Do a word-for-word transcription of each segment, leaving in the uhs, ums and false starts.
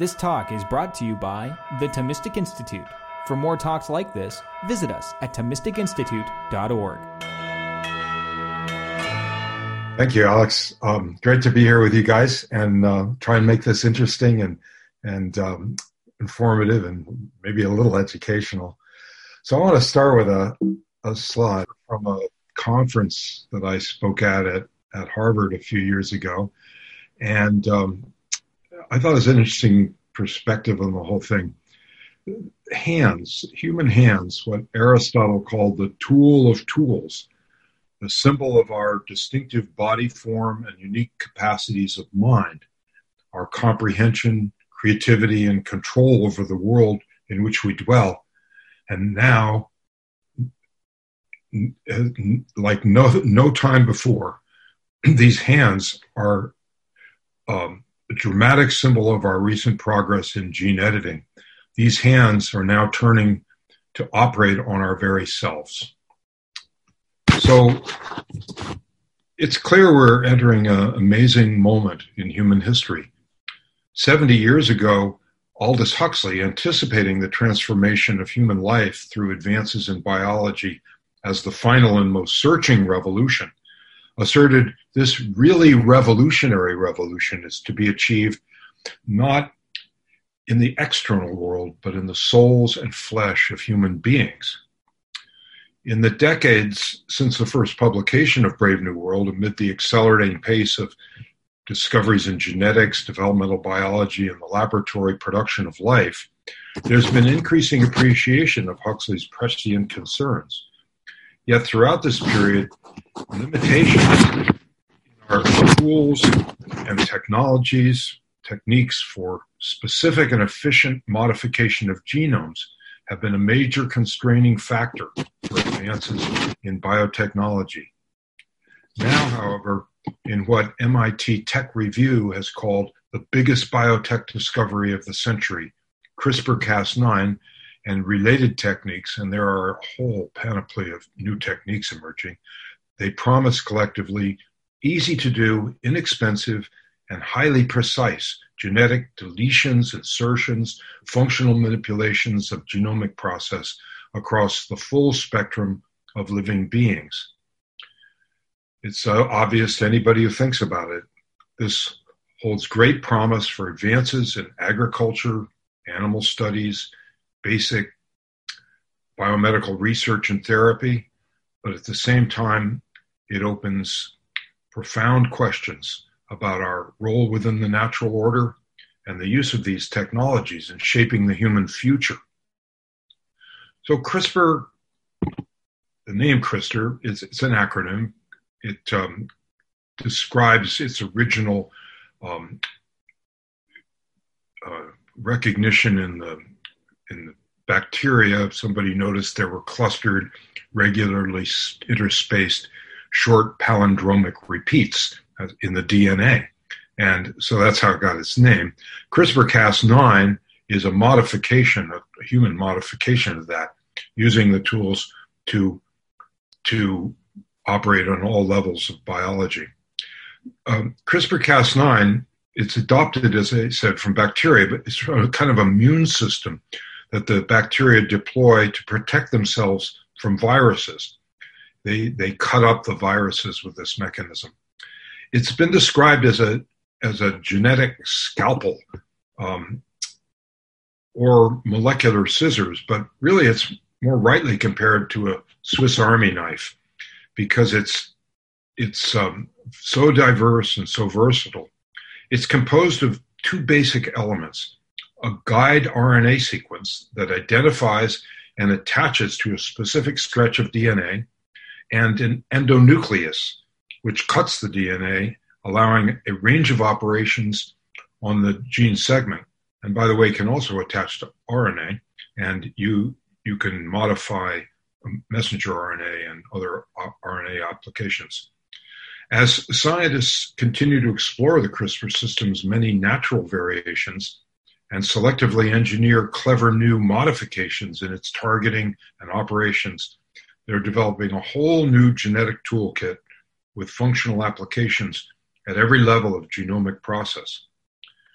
This talk is brought to you by the Thomistic Institute. For more talks like this, visit us at thomistic institute dot org. Thank you, Alex. Um, great to be here with you guys and uh, try and make this interesting and and um, informative and maybe a little educational. So I want to start with a, a slide from a conference that I spoke at, at at Harvard a few years ago. And um, I thought it was an interesting perspective on the whole thing. Hands, human hands, what Aristotle called the tool of tools, the symbol of our distinctive body form and unique capacities of mind, our comprehension, creativity, and control over the world in which we dwell. And now, like no, no time before, these hands are um, a dramatic symbol of our recent progress in gene editing. These hands are now turning to operate on our very selves. So it's clear we're entering an amazing moment in human history. seventy years ago, Aldous Huxley, anticipating the transformation of human life through advances in biology as the final and most searching revolution, asserted this really revolutionary revolution is to be achieved not in the external world, but in the souls and flesh of human beings. In the decades since the first publication of Brave New World, amid the accelerating pace of discoveries in genetics, developmental biology, and the laboratory production of life, there's been increasing appreciation of Huxley's prescient concerns. Yet throughout this period, limitations in our tools and technologies, techniques for specific and efficient modification of genomes have been a major constraining factor for advances in biotechnology. Now, however, in what M I T Tech Review has called the biggest biotech discovery of the century, CRISPR Cas nine and related techniques, and there are a whole panoply of new techniques emerging, they promise collectively easy to do, inexpensive, and highly precise genetic deletions, insertions, functional manipulations of genomic process across the full spectrum of living beings. It's uh, obvious to anybody who thinks about it. This holds great promise for advances in agriculture, animal studies, basic biomedical research and therapy, but at the same time, it opens profound questions about our role within the natural order and the use of these technologies in shaping the human future. So CRISPR, the name CRISPR, is it's an acronym. It um, describes its original um, uh, recognition in the in the bacteria. Somebody noticed there were clustered, regularly interspaced, short palindromic repeats in the D N A. And so that's how it got its name. CRISPR Cas nine is a modification, a human modification of that, using the tools to, to operate on all levels of biology. Um, CRISPR Cas nine, it's adopted, as I said, from bacteria, but it's a kind of immune system that the bacteria deploy to protect themselves from viruses. They, they cut up the viruses with this mechanism. It's been described as a, as a genetic scalpel um, or molecular scissors, but really it's more rightly compared to a Swiss Army knife because it's, it's um, so diverse and so versatile. It's composed of two basic elements: a guide R N A sequence that identifies and attaches to a specific stretch of D N A, and an endonuclease, which cuts the D N A, allowing a range of operations on the gene segment. And by the way, can also attach to R N A, and you, you can modify messenger R N A and other R N A applications. As scientists continue to explore the CRISPR system's many natural variations and selectively engineer clever new modifications in its targeting and operations, they're developing a whole new genetic toolkit with functional applications at every level of genomic process.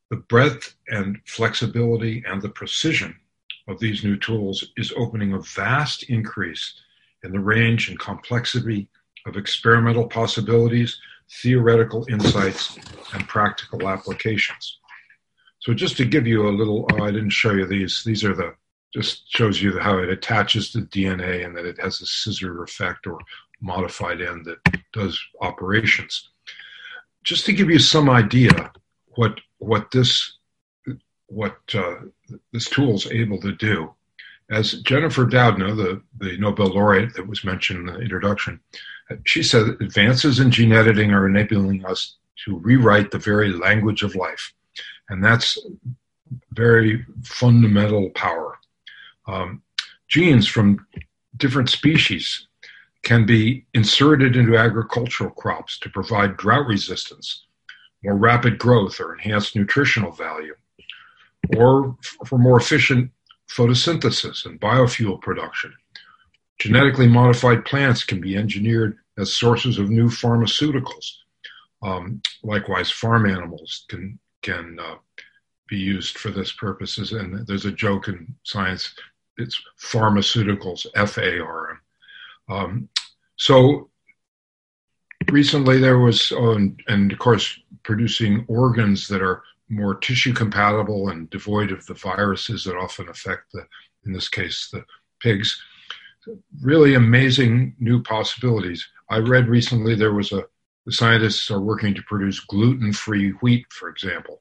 The breadth and flexibility and the precision of these new tools is opening a vast increase in the range and complexity of experimental possibilities, theoretical insights, and practical applications. So just to give you a little, oh, I didn't show you these. These are the, just shows you how it attaches to D N A and that it has a scissor effect or modified end that does operations. Just to give you some idea what what this what uh, this tool is able to do. As Jennifer Doudna, the, the Nobel laureate that was mentioned in the introduction, she said advances in gene editing are enabling us to rewrite the very language of life. And that's very fundamental power. Um, genes from different species can be inserted into agricultural crops to provide drought resistance, more rapid growth, or enhanced nutritional value, or for more efficient photosynthesis and biofuel production. Genetically modified plants can be engineered as sources of new pharmaceuticals. Um, likewise, farm animals can can uh, be used for this purposes. And there's a joke in science, it's pharmaceuticals, F A R M. Um, so recently there was, oh, and, and of course, producing organs that are more tissue compatible and devoid of the viruses that often affect the, in this case, the pigs. Really amazing new possibilities. I read recently there was a, the scientists are working to produce gluten-free wheat, for example.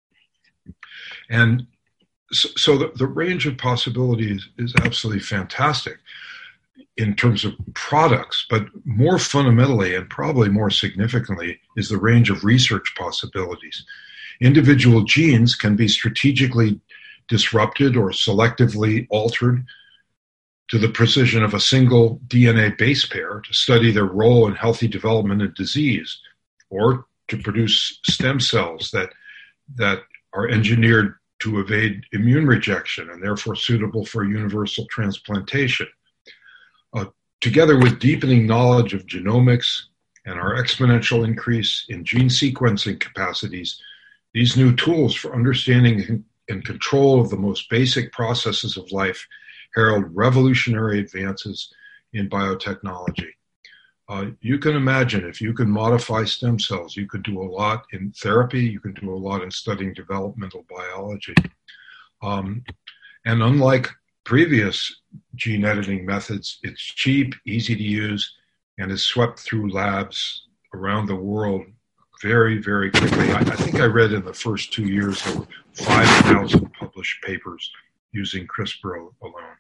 And so, so the, the range of possibilities is absolutely fantastic in terms of products, but more fundamentally and probably more significantly is the range of research possibilities. Individual genes can be strategically disrupted or selectively altered to the precision of a single D N A base pair to study their role in healthy development and disease, or to produce stem cells that, that are engineered to evade immune rejection and therefore suitable for universal transplantation. Uh, together with deepening knowledge of genomics and our exponential increase in gene sequencing capacities, these new tools for understanding and control of the most basic processes of life herald revolutionary advances in biotechnology. Uh, you can imagine if you can modify stem cells, you could do a lot in therapy, you can do a lot in studying developmental biology. Um, and unlike previous gene editing methods, it's cheap, easy to use, and is swept through labs around the world very, very quickly. I, I think I read in the first two years there were five thousand published papers using CRISPR alone.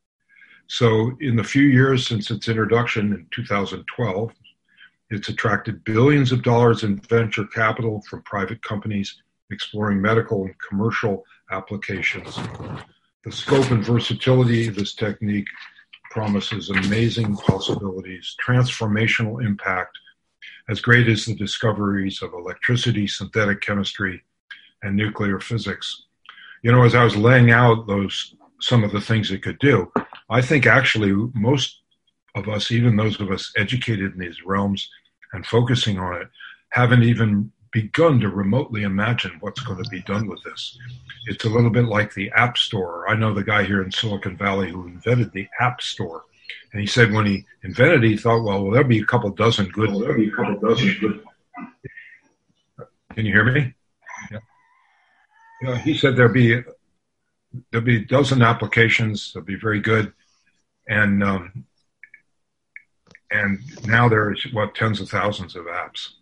So in the few years since its introduction in two thousand twelve, it's attracted billions of dollars in venture capital from private companies exploring medical and commercial applications. The scope and versatility of this technique promises amazing possibilities, transformational impact, as great as the discoveries of electricity, synthetic chemistry, and nuclear physics. You know, as I was laying out those some of the things it could do, I think actually most of us, even those of us educated in these realms and focusing on it, haven't even begun to remotely imagine what's going to be done with this. It's a little bit like the App Store. I know the guy here in Silicon Valley who invented the App Store. And he said when he invented it, he thought, well, well there'll be a couple dozen good. Well, there'll be a couple dozen good. Can you hear me? Yeah. Yeah, he said there'll be there'll be a dozen applications. They'll be very good, and um, and now there's what tens of thousands of apps.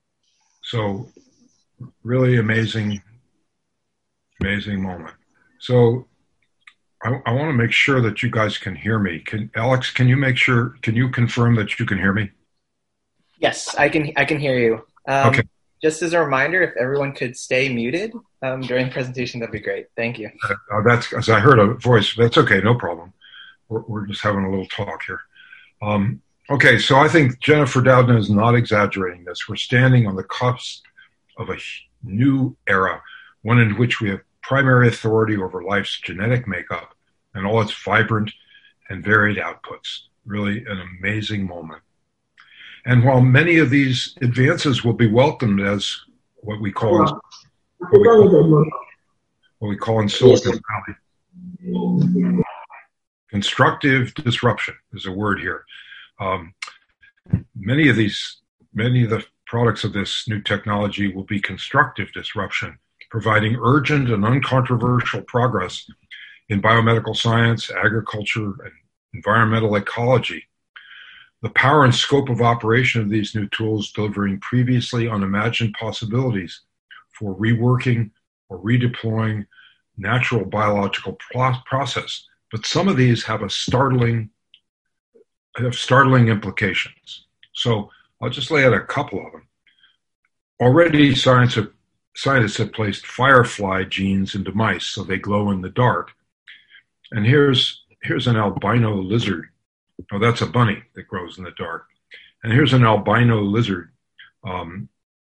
So really amazing, amazing moment. So I, I want to make sure that you guys can hear me. Can Alex? Can you make sure? Can you confirm that you can hear me? Yes, I can. I can hear you. Um, okay. Just as a reminder, if everyone could stay muted um, during the presentation, that'd be great. Thank you. Uh, that's as I heard a voice. That's okay, no problem. We're, we're just having a little talk here. Um, okay, so I think Jennifer Doudna is not exaggerating this. We're standing on the cusp of a new era, one in which we have primary authority over life's genetic makeup and all its vibrant and varied outputs. Really an amazing moment. And while many of these advances will be welcomed as what we call as what we call, what we call in Silicon Valley. Constructive disruption is a word here. Um, many of these, many of the products of this new technology will be constructive disruption, providing urgent and uncontroversial progress in biomedical science, agriculture, and environmental ecology. The power and scope of operation of these new tools delivering previously unimagined possibilities for reworking or redeploying natural biological pro- process. But some of these have a startling, have startling implications. So I'll just lay out a couple of them. Already science have, scientists have placed firefly genes into mice so they glow in the dark. And here's, here's an albino lizard. Oh, that's a bunny that grows in the dark. And here's an albino lizard um,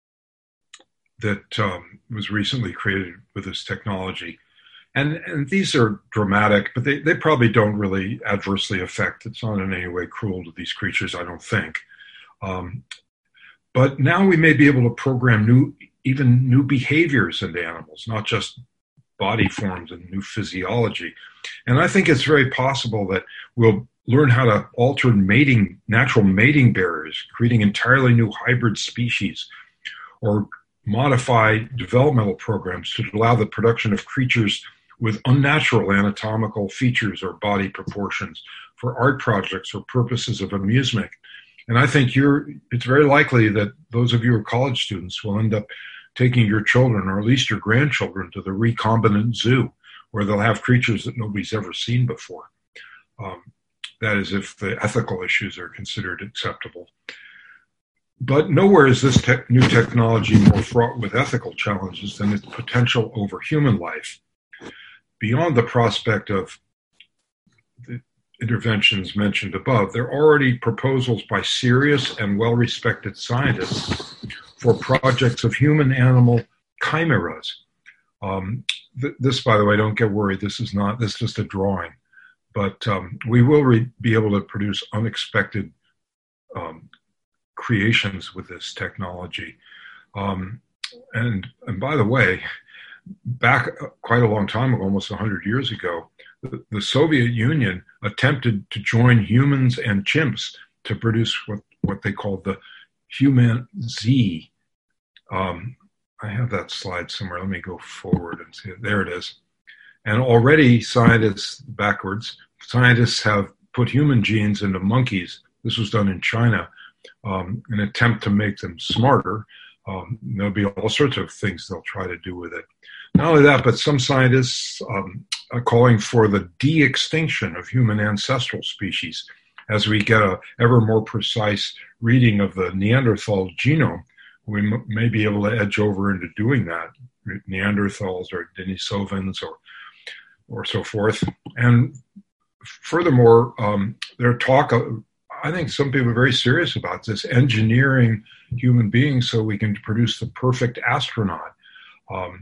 that um, was recently created with this technology. And, and these are dramatic, but they, they probably don't really adversely affect. It's not in any way cruel to these creatures, I don't think. Um, but now we may be able to program new, even new behaviors into animals, not just body forms and new physiology. And I think it's very possible that we'll learn how to alter mating, natural mating barriers, creating entirely new hybrid species, or modify developmental programs to allow the production of creatures with unnatural anatomical features or body proportions for art projects or purposes of amusement. And I think you're, it's very likely that those of you who are college students will end up taking your children, or at least your grandchildren, to the recombinant zoo, where they'll have creatures that nobody's ever seen before. Um, that is, if the ethical issues are considered acceptable. But nowhere is this te- new technology more fraught with ethical challenges than its potential over human life. Beyond the prospect of the interventions mentioned above, there are already proposals by serious and well-respected scientists for projects of human-animal chimeras. Um, th- this, by the way, don't get worried. This is not, this is just a drawing. But um, we will re- be able to produce unexpected um, creations with this technology. Um, and, and by the way, back quite a long time ago, almost one hundred years ago, the, the Soviet Union attempted to join humans and chimps to produce what, what they called the Human Z. Um, I have that slide somewhere. Let me go forward and see it. There it is. And already scientists, backwards, scientists have put human genes into monkeys. This was done in China, um, in an attempt to make them smarter. Um, there'll be all sorts of things they'll try to do with it. Not only that, but some scientists um, are calling for the de-extinction of human ancestral species. As we get a ever more precise reading of the Neanderthal genome, we m- may be able to edge over into doing that. Neanderthals or Denisovans or or so forth. And furthermore, um, there talk, of, I think some people are very serious about this, engineering human beings so we can produce the perfect astronaut. Um,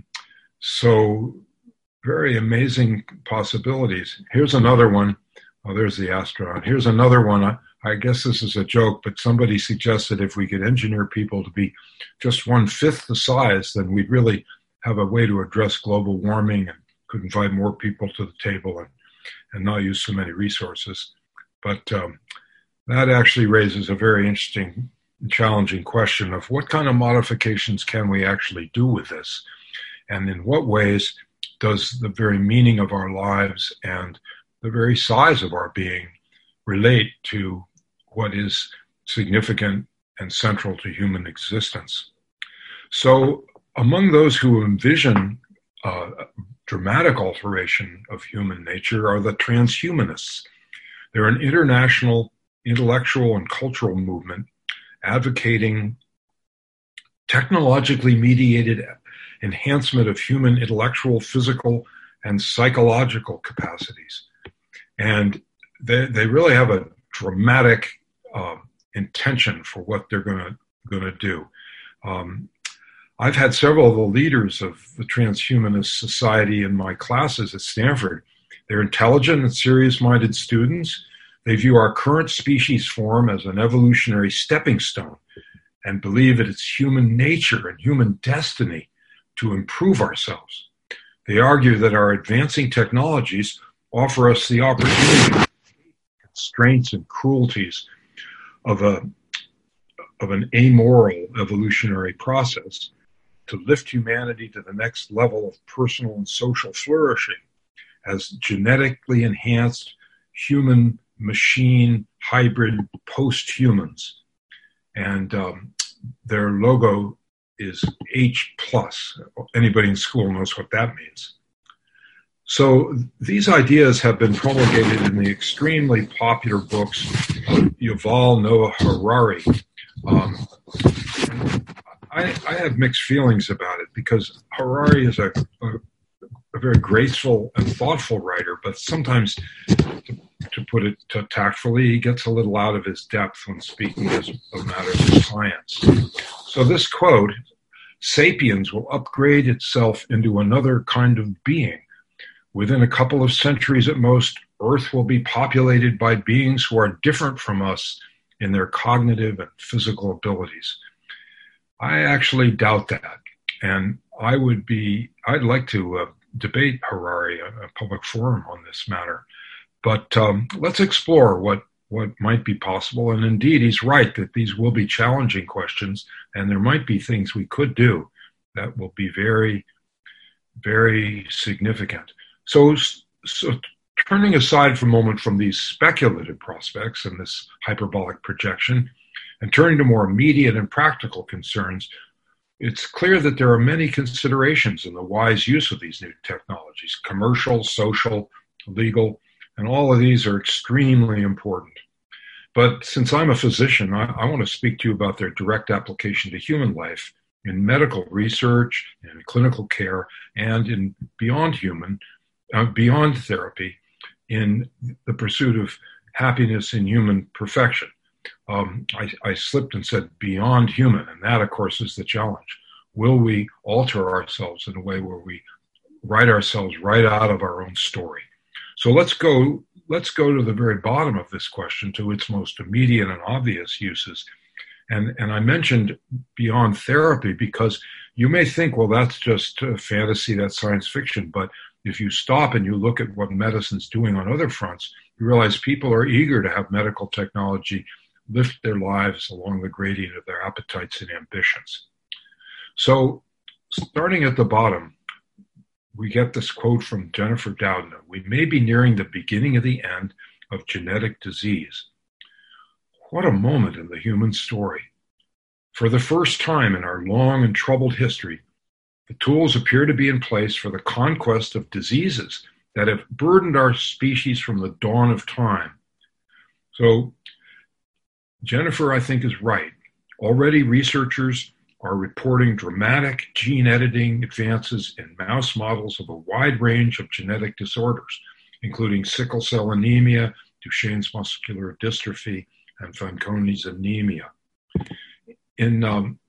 so very amazing possibilities. Here's another one. Oh, there's the astronaut. Here's another one. I, I guess this is a joke, but somebody suggested if we could engineer people to be just one-fifth the size, then we'd really have a way to address global warming and could invite more people to the table and, and not use so many resources. But um, that actually raises a very interesting and challenging question of what kind of modifications can we actually do with this? And in what ways does the very meaning of our lives and the very size of our being relate to what is significant and central to human existence? So among those who envision uh, dramatic alteration of human nature are the transhumanists. They're an international intellectual and cultural movement advocating technologically mediated enhancement of human intellectual, physical, and psychological capacities. And they, they really have a dramatic uh, intention for what they're going to do. Um, I've had several of the leaders of the Transhumanist Society in my classes at Stanford. They're intelligent and serious-minded students. They view our current species form as an evolutionary stepping stone and believe that it's human nature and human destiny to improve ourselves. They argue that our advancing technologies offer us the opportunity, constraints and cruelties of a of an amoral evolutionary process to lift humanity to the next level of personal and social flourishing as genetically enhanced human machine hybrid post-humans. And um, their logo is H plus. Anybody in school knows what that means. So these ideas have been promulgated in the extremely popular books of Yuval Noah Harari. Um, I, I have mixed feelings about it because Harari is a, a, a very graceful and thoughtful writer, but sometimes, to, to put it tactfully, he gets a little out of his depth when speaking of matters of science. So this quote, "Sapiens will upgrade itself into another kind of being. Within a couple of centuries at most, Earth will be populated by beings who are different from us in their cognitive and physical abilities." I actually doubt that. And I would be, I'd like to uh, debate Harari in a public forum on this matter. But um, let's explore what, what might be possible. And indeed, he's right that these will be challenging questions, and there might be things we could do that will be very, very significant. So, so turning aside for a moment from these speculative prospects and this hyperbolic projection, and turning to more immediate and practical concerns, it's clear that there are many considerations in the wise use of these new technologies, commercial, social, legal, and all of these are extremely important. But since I'm a physician, I, I want to speak to you about their direct application to human life in medical research, in clinical care, and in beyond human, uh, beyond therapy, in the pursuit of happiness and human perfection. Um, I, I slipped and said beyond human, and that, of course, is the challenge. Will we alter ourselves in a way where we write ourselves right out of our own story? So let's go, let's go to the very bottom of this question, to its most immediate and obvious uses. And, and I mentioned beyond therapy because you may think, well, that's just uh, fantasy, that's science fiction. But if you stop and you look at what medicine's doing on other fronts, you realize people are eager to have medical technology lift their lives along the gradient of their appetites and ambitions. So starting at the bottom, we get this quote from Jennifer Doudna: "We may be nearing the beginning of the end of genetic disease." What a moment in the human story. For the first time in our long and troubled history, the tools appear to be in place for the conquest of diseases that have burdened our species from the dawn of time. So Jennifer, I think, is right. Already researchers are reporting dramatic gene editing advances in mouse models of a wide range of genetic disorders, including sickle cell anemia, Duchenne's muscular dystrophy, and Fanconi's anemia. In, um,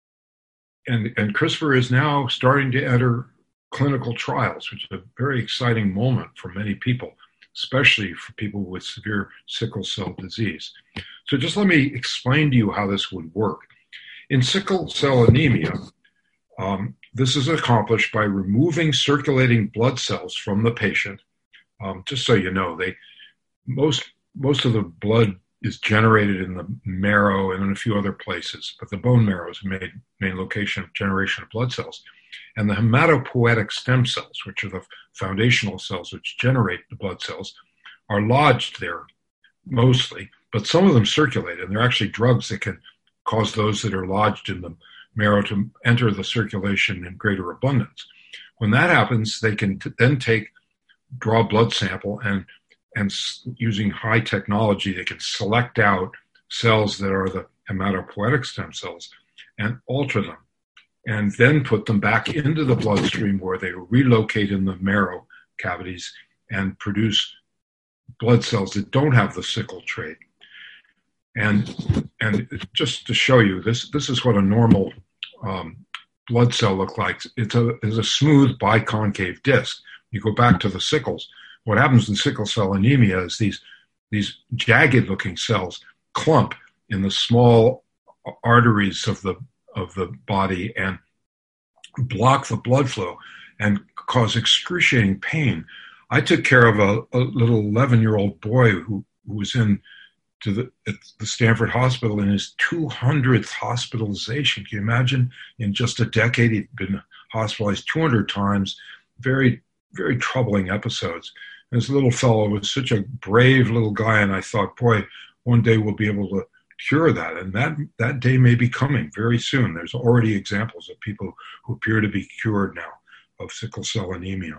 and, and CRISPR is now starting to enter clinical trials, which is a very exciting moment for many people, especially for people with severe sickle cell disease. So just let me explain to you how this would work. In sickle cell anemia, um, this is accomplished by removing circulating blood cells from the patient. Um, just so you know, they most most of the blood is generated in the marrow and in a few other places, but the bone marrow is the main, main location of generation of blood cells. And the hematopoietic stem cells, which are the foundational cells which generate the blood cells, are lodged there mostly, but some of them circulate, and they're actually drugs that can cause those that are lodged in the marrow to enter the circulation in greater abundance. When that happens, they can t- then take, draw a blood sample, and and using high technology, they can select out cells that are the hematopoietic stem cells and alter them, and then put them back into the bloodstream where they relocate in the marrow cavities and produce blood cells that don't have the sickle trait. And and just to show you, this this is what a normal um, blood cell looks like. It's a, it's a smooth biconcave disc. You go back to the sickles. What happens in sickle cell anemia is these, these jagged-looking cells clump in the small arteries of the of the body, and block the blood flow and cause excruciating pain. I took care of a, a little eleven-year-old boy who, who was in to the, at the Stanford Hospital in his two hundredth hospitalization. Can you imagine? In just a decade, he'd been hospitalized two hundred times. Very, very troubling episodes. And this little fellow was such a brave little guy, and I thought, boy, one day we'll be able to cure that. And that, that day may be coming very soon. There's already examples of people who appear to be cured now of sickle cell anemia.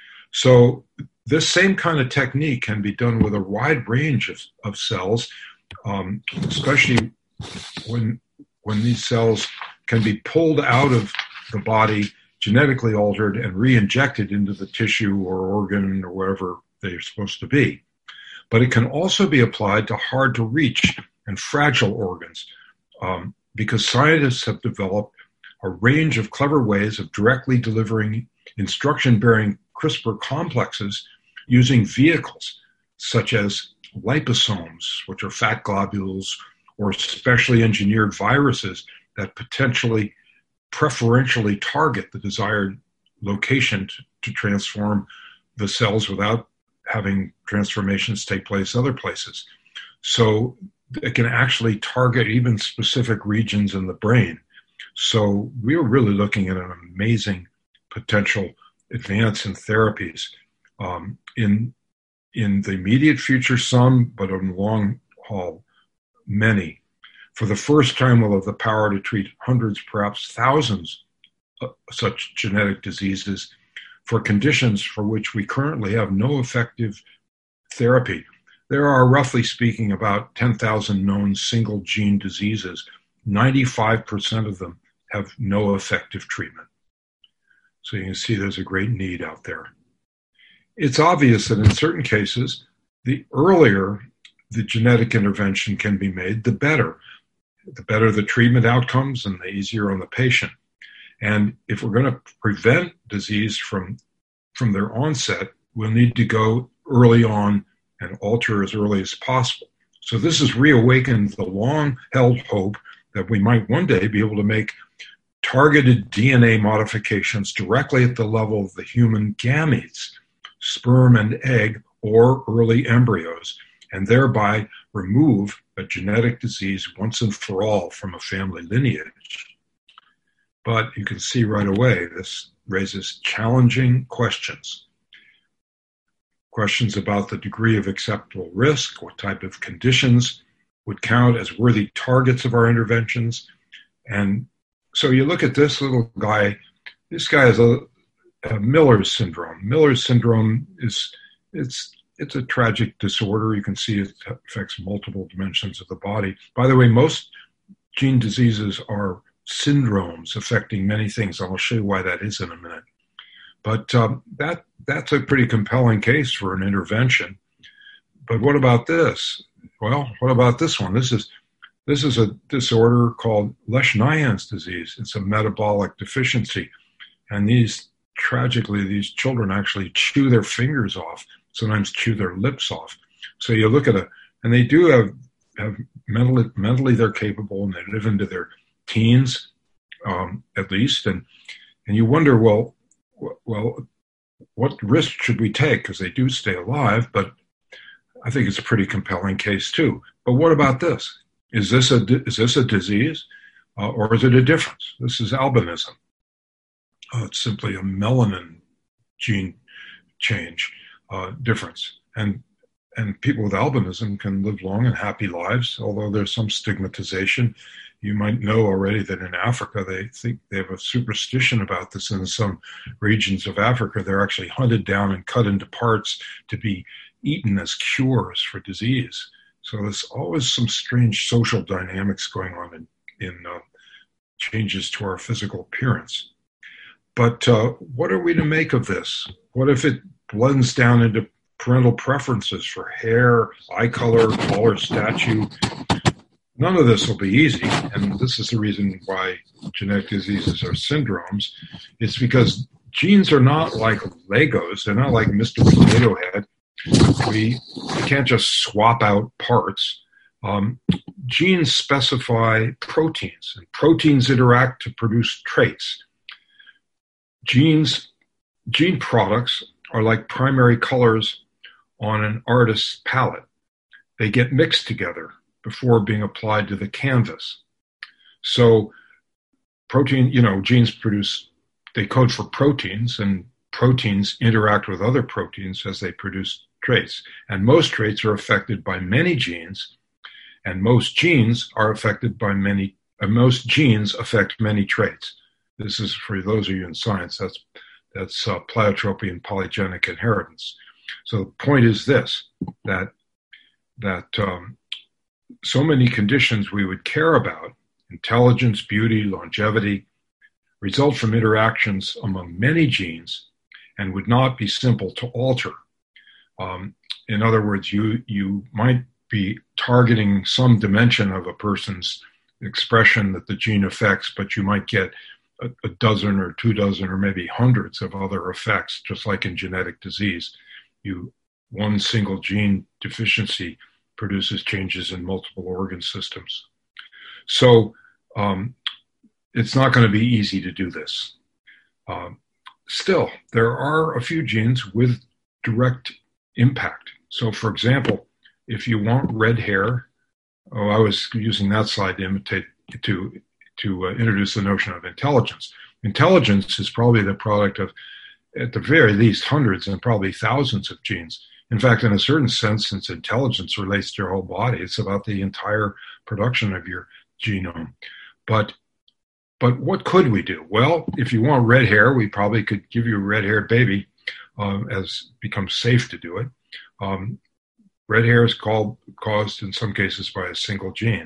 So this same kind of technique can be done with a wide range of, of cells, um, especially when, when these cells can be pulled out of the body, genetically altered, and re-injected into the tissue or organ or wherever they're supposed to be. But it can also be applied to hard-to-reach and fragile organs, um, because scientists have developed a range of clever ways of directly delivering instruction-bearing CRISPR complexes using vehicles such as liposomes, which are fat globules, or specially engineered viruses that potentially preferentially target the desired location to, to transform the cells without having transformations take place other places. So it can actually target even specific regions in the brain. So we're really looking at an amazing potential advance in therapies. Um, in, in the immediate future, some, but on the long haul, many. For the first time, we'll have the power to treat hundreds, perhaps thousands of such genetic diseases for conditions for which we currently have no effective therapy. There are, roughly speaking, about ten thousand known single gene diseases. ninety-five percent of them have no effective treatment. So you can see there's a great need out there. It's obvious that in certain cases, the earlier the genetic intervention can be made, the better. The better the treatment outcomes and the easier on the patient. And if we're going to prevent disease from, from their onset, we'll need to go early on and alter as early as possible. So this has reawakened the long-held hope that we might one day be able to make targeted D N A modifications directly at the level of the human gametes, sperm and egg, or early embryos, and thereby remove a genetic disease once and for all from a family lineage. But you can see right away, this raises challenging questions. Questions about the degree of acceptable risk, what type of conditions would count as worthy targets of our interventions. And so you look at this little guy, this guy has a, a Miller's syndrome. Miller's syndrome is, it's, it's a tragic disorder. You can see it affects multiple dimensions of the body. By the way, most gene diseases are syndromes affecting many things. I'll show you why that is in a minute. But um, that that's a pretty compelling case for an intervention. But what about this? Well, what about this one? This is this is a disorder called Lesch-Nyhan's disease. It's a metabolic deficiency. And these, tragically, these children actually chew their fingers off, sometimes chew their lips off. So you look at it, and they do have, have mentally, mentally they're capable, and they live into their teens, um, at least. And, and you wonder, well, well, what risk should we take? Because they do stay alive, but I think it's a pretty compelling case too. But what about this? Is this a, is this a disease, uh, or is it a difference? This is albinism. Uh, it's simply a melanin gene change uh, difference. And, and people with albinism can live long and happy lives, although there's some stigmatization. You might know already that in Africa, they think they have a superstition about this. In some regions of Africa, they're actually hunted down and cut into parts to be eaten as cures for disease. So there's always some strange social dynamics going on in, in uh, changes to our physical appearance. But uh, what are we to make of this? What if it blends down into parental preferences for hair, eye color, taller statue? None of this will be easy, and this is the reason why genetic diseases are syndromes. It's because genes are not like Legos. They're not like Mister Potato Head. We can't just swap out parts. Um, genes specify proteins, and proteins interact to produce traits. genes, gene products are like primary colors on an artist's palette. They get mixed together before being applied to the canvas. So protein, you know, genes produce, they code for proteins, and proteins interact with other proteins as they produce traits. And most traits are affected by many genes, and most genes are affected by many, uh, most genes affect many traits. This is for those of you in science, that's, that's uh, pleiotropy and polygenic inheritance. So the point is this, that, that um, so many conditions we would care about, intelligence, beauty, longevity, result from interactions among many genes and would not be simple to alter. Um, in other words, you, you might be targeting some dimension of a person's expression that the gene affects, but you might get a, a dozen or two dozen or maybe hundreds of other effects, just like in genetic disease. You, one single gene deficiency produces changes in multiple organ systems. So um, it's not going to be easy to do this. Um, still, there are a few genes with direct impact. So for example, if you want red hair, oh, I was using that slide to imitate, to, to uh, introduce the notion of intelligence. Intelligence is probably the product of, at the very least, hundreds and probably thousands of genes. In fact, in a certain sense, since intelligence relates to your whole body, it's about the entire production of your genome. But but what could we do? Well, if you want red hair, we probably could give you a red-haired baby, um, as it becomes safe to do it. Um, red hair is called, caused in some cases by a single gene.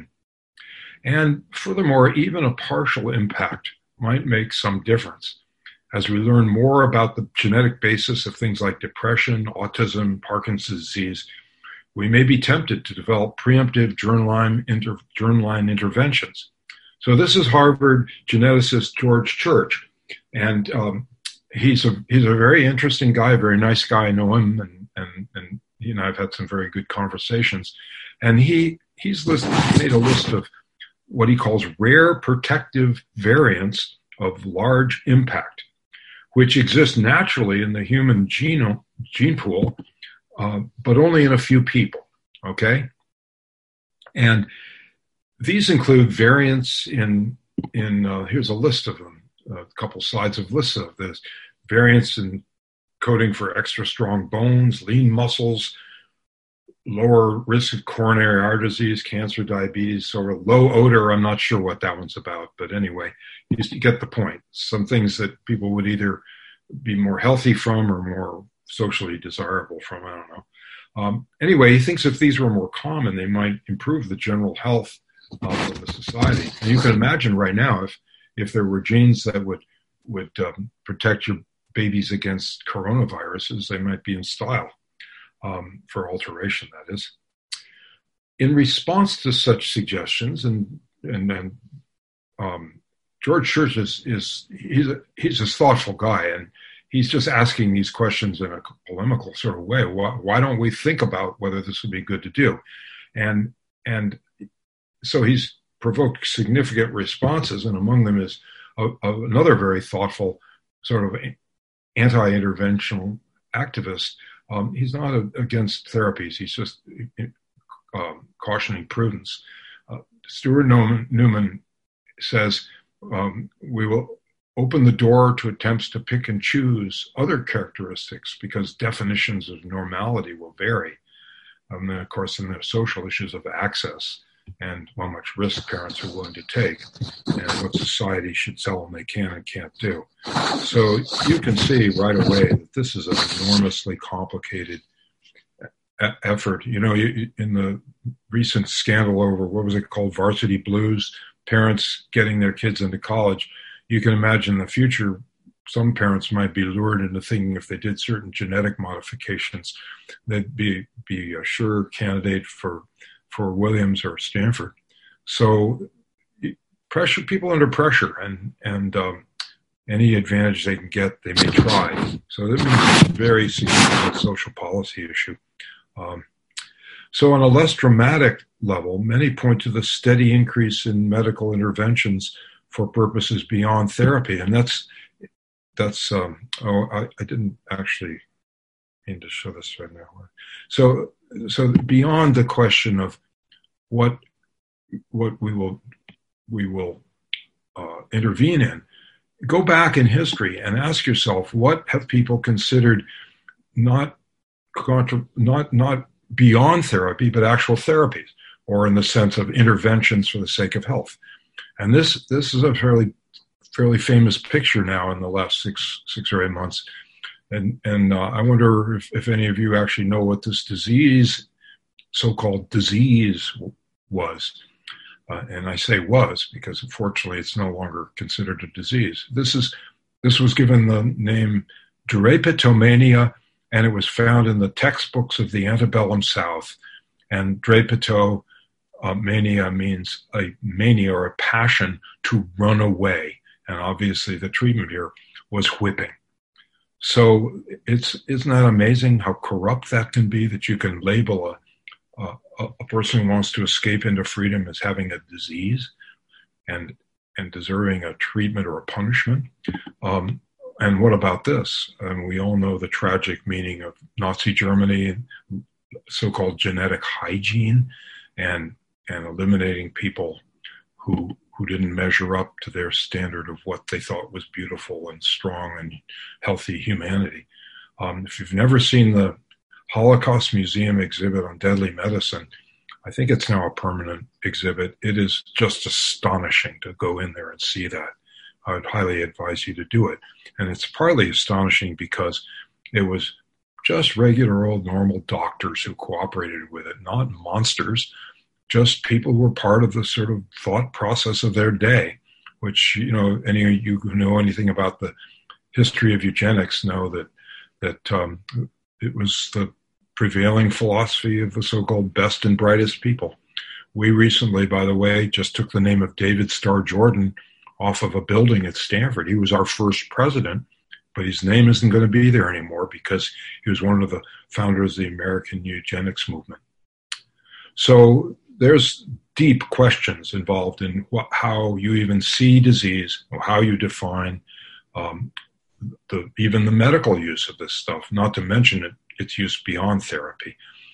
And furthermore, even a partial impact might make some difference. As we learn more about the genetic basis of things like depression, autism, Parkinson's disease, we may be tempted to develop preemptive germline, inter, germline interventions. So this is Harvard geneticist George Church, and um, he's a he's a very interesting guy, a very nice guy. I know him, and and and he and I've had some very good conversations. And he he's listed, made a list of what he calls rare protective variants of large impact, which exist naturally in the human genome gene pool, uh, but only in a few people. Okay, and these include variants in, in uh, here's a list of them, a couple slides of lists of this. Variants in coding for extra strong bones, lean muscles, lower risk of coronary artery disease, cancer, diabetes, or low odor. I'm not sure what that one's about, but anyway, you get the point. Some things that people would either be more healthy from or more socially desirable from, I don't know. Um, anyway, he thinks if these were more common, they might improve the general health of the society. And you can imagine right now if if there were genes that would would um, protect your babies against coronaviruses, they might be in style um, for alteration, that is. In response to such suggestions, and and then um, George Church is, is he's a, he's a thoughtful guy, and he's just asking these questions in a polemical sort of way. Why, why don't we think about whether this would be good to do? And and so he's provoked significant responses, and among them is a, a, another very thoughtful sort of anti-interventional activist. Um, he's not a, against therapies. He's just um, cautioning prudence. Uh, Stuart Newman, Newman says, um, we will open the door to attempts to pick and choose other characteristics because definitions of normality will vary. And then, of course, in the social issues of access and how much risk parents are willing to take and what society should tell them they can and can't do. So you can see right away that this is an enormously complicated e- effort. You know, you, in the recent scandal over, what was it called, Varsity Blues, parents getting their kids into college, you can imagine the future. Some parents might be lured into thinking if they did certain genetic modifications, they'd be, be a sure candidate for for Williams or Stanford. So pressure, people under pressure, and and um, any advantage they can get, they may try. So that means it's a very significant social policy issue. Um, so on a less dramatic level, many point to the steady increase in medical interventions for purposes beyond therapy. And that's that's, um, oh, I, I didn't actually mean to show this right now. So, so beyond the question of what, what we will, we will uh, intervene in, go back in history and ask yourself, what have people considered not contra- not not beyond therapy, but actual therapies, or in the sense of interventions for the sake of health? And this this is a fairly fairly famous picture now in the last six six or eight months. And and uh, I wonder if, if any of you actually know what this disease, so-called disease, was. Uh, and I say was because unfortunately it's no longer considered a disease. This is this was given the name drapetomania, and it was found in the textbooks of the antebellum South. And drapeto uh, mania means a mania or a passion to run away. And obviously the treatment here was whipping. So it's isn't that amazing how corrupt that can be, that you can label a Uh, a, a person who wants to escape into freedom as having a disease and and deserving a treatment or a punishment. Um, and what about this? And we all know the tragic meaning of Nazi Germany, so-called genetic hygiene, and and eliminating people who who didn't measure up to their standard of what they thought was beautiful and strong and healthy humanity. Um, if you've never seen the Holocaust Museum exhibit on deadly medicine, I think it's now a permanent exhibit. It is just astonishing to go in there and see that. I would highly advise you to do it. And it's partly astonishing because it was just regular old normal doctors who cooperated with it, not monsters, just people who were part of the sort of thought process of their day, which, you know, any of you who know anything about the history of eugenics know that, that um, it was the prevailing philosophy of the so-called best and brightest people. We recently, by the way, just took the name of David Starr Jordan off of a building at Stanford. He was our first president, but his name isn't going to be there anymore because he was one of the founders of the American eugenics movement. So there's deep questions involved in what, how you even see disease, or how you define um, the, even the medical use of this stuff, not to mention it, its use beyond therapy.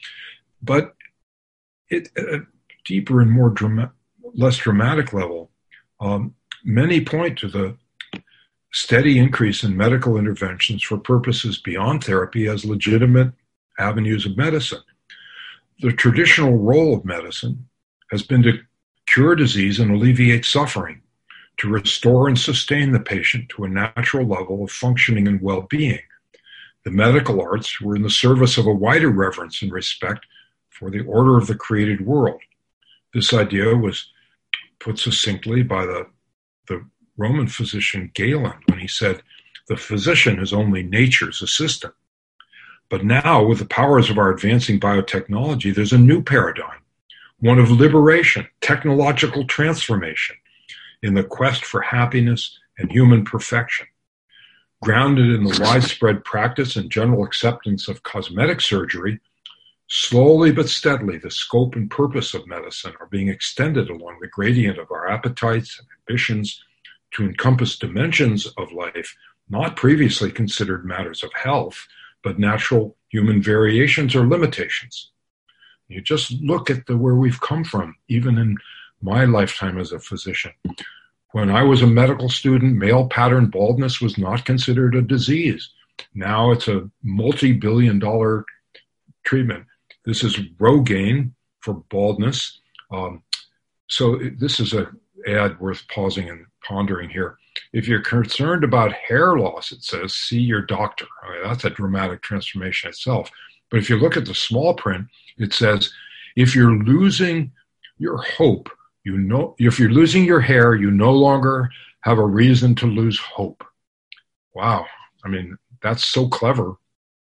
But it, at a deeper and more drama, less dramatic level, um, many point to the steady increase in medical interventions for purposes beyond therapy as legitimate avenues of medicine. The traditional role of medicine has been to cure disease and alleviate suffering, to restore and sustain the patient to a natural level of functioning and well-being. The medical arts were in the service of a wider reverence and respect for the order of the created world. This idea was put succinctly by the, the Roman physician Galen when he said, "The physician is only nature's assistant." But now, with the powers of our advancing biotechnology, there's a new paradigm, one of liberation, technological transformation, in the quest for happiness and human perfection. Grounded in the widespread practice and general acceptance of cosmetic surgery, slowly but steadily the scope and purpose of medicine are being extended along the gradient of our appetites and ambitions to encompass dimensions of life not previously considered matters of health, but natural human variations or limitations. You just look at the, where we've come from, even in my lifetime as a physician. When I was a medical student, male pattern baldness was not considered a disease. Now it's a multi-billion dollar treatment. This is Rogaine for baldness. Um, so this is an ad worth pausing and pondering here. If you're concerned about hair loss, it says, see your doctor. Okay, that's a dramatic transformation itself. But if you look at the small print, it says, if you're losing your hope, you know, if you're losing your hair, you no longer have a reason to lose hope. Wow. I mean, that's so clever.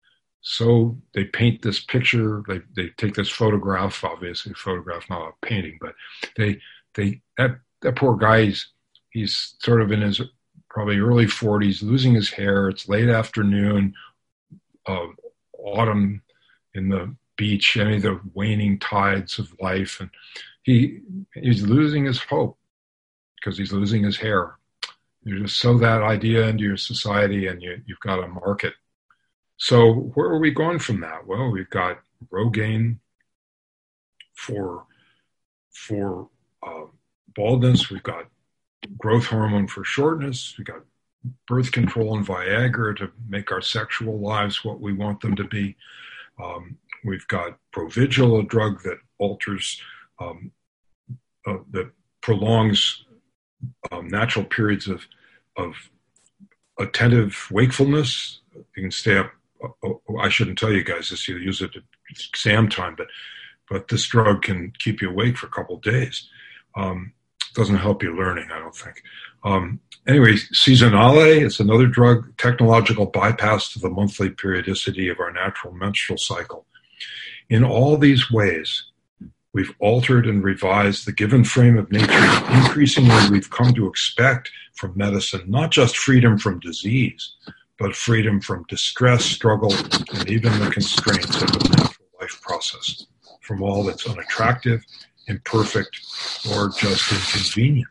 So they paint this picture, they, they take this photograph, obviously photograph, not a painting, but they, they, that, that poor guy, he's, he's sort of in his probably early forties, losing his hair. It's late afternoon, uh, autumn in the beach, any of the waning tides of life. And he he's losing his hope because he's losing his hair. You just sow that idea into your society and you, you've got a market. So where are we going from that? Well, we've got Rogaine for, for uh, baldness. We've got growth hormone for shortness. We've got birth control and Viagra to make our sexual lives what we want them to be. Um, we've got Provigil, a drug that alters, um, uh, that prolongs um, natural periods of, of attentive wakefulness. You can stay up. Uh, I shouldn't tell you guys this. You use it at exam time, but but this drug can keep you awake for a couple of days. Um, doesn't help you learning, I don't think. Um, anyway, Seasonale is another drug, technological bypass to the monthly periodicity of our natural menstrual cycle. In all these ways, we've altered and revised the given frame of nature. Increasingly, we've come to expect from medicine not just freedom from disease, but freedom from distress, struggle, and even the constraints of the natural life process, from all that's unattractive, imperfect, or just inconvenient.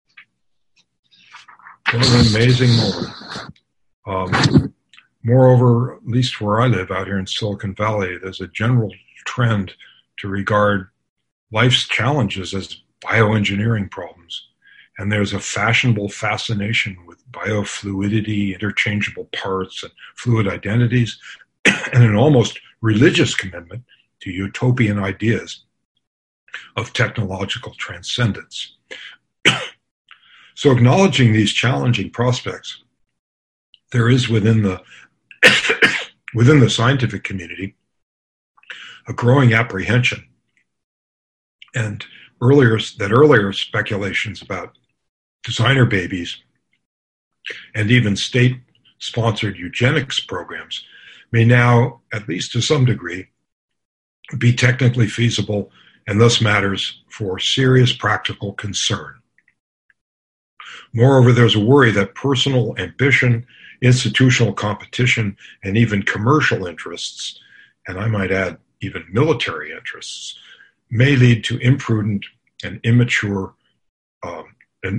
What an amazing moment. Um, moreover, at least where I live out here in Silicon Valley, there's a general trend to regard life's challenges as bioengineering problems. And there's a fashionable fascination with biofluidity, interchangeable parts, and fluid identities, and an almost religious commitment to utopian ideas of technological transcendence. So acknowledging these challenging prospects, there is within the within the scientific community a growing apprehension and earlier that earlier speculations about designer babies and even state-sponsored eugenics programs may now, at least to some degree, be technically feasible and thus matters for serious practical concern. Moreover, there's a worry that personal ambition, institutional competition, and even commercial interests, and I might add even military interests, may lead to imprudent and immature um, and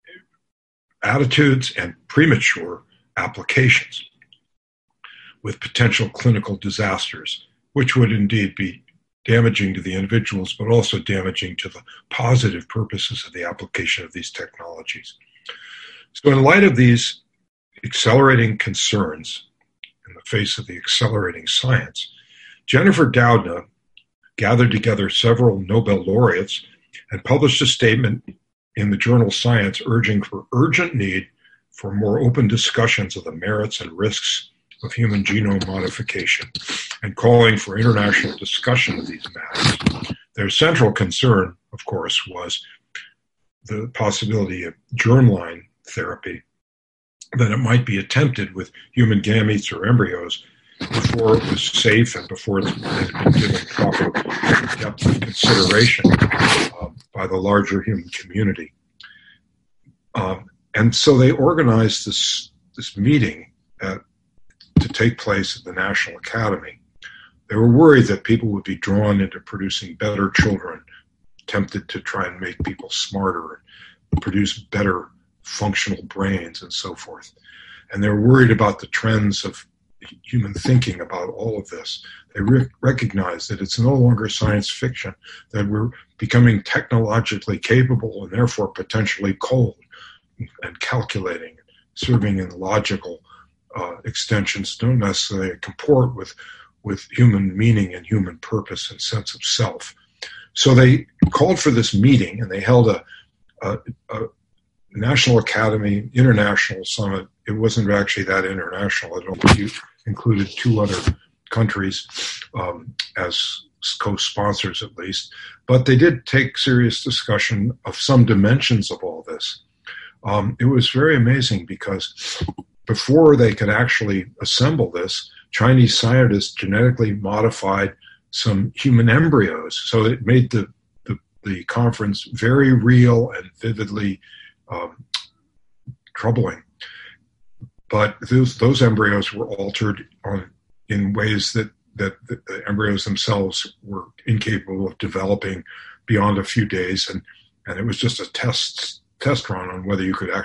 attitudes and premature applications with potential clinical disasters, which would indeed be damaging to the individuals, but also damaging to the positive purposes of the application of these technologies. So in light of these accelerating concerns in the face of the accelerating science, Jennifer Doudna gathered together several Nobel laureates and published a statement in the journal Science urging for urgent need for more open discussions of the merits and risks of human genome modification and calling for international discussion of these matters. Their central concern, of course, was the possibility of germline therapy, that it might be attempted with human gametes or embryos before it was safe and before it had been given proper depth of consideration uh, by the larger human community. Um, and so they organized this, this meeting at, to take place at the National Academy. They were worried that people would be drawn into producing better children, tempted to try and make people smarter and produce better functional brains and so forth. And they were worried about the trends of human thinking about all of this. They re- recognize that it's no longer science fiction, that we're becoming technologically capable and therefore potentially cold and calculating, serving in logical uh, extensions don't necessarily comport with, with human meaning and human purpose and sense of self. So they called for this meeting and they held a, a, a National Academy International Summit. It wasn't actually that international. It only included two other countries um, as co-sponsors at least. But they did take serious discussion of some dimensions of all this. Um, it was very amazing because before they could actually assemble this, Chinese scientists genetically modified some human embryos. So it made the, the, the conference very real and vividly um, troubling. But those, those embryos were altered on, in ways that, that the, the embryos themselves were incapable of developing beyond a few days. And, and it was just a test, test run on whether you could actually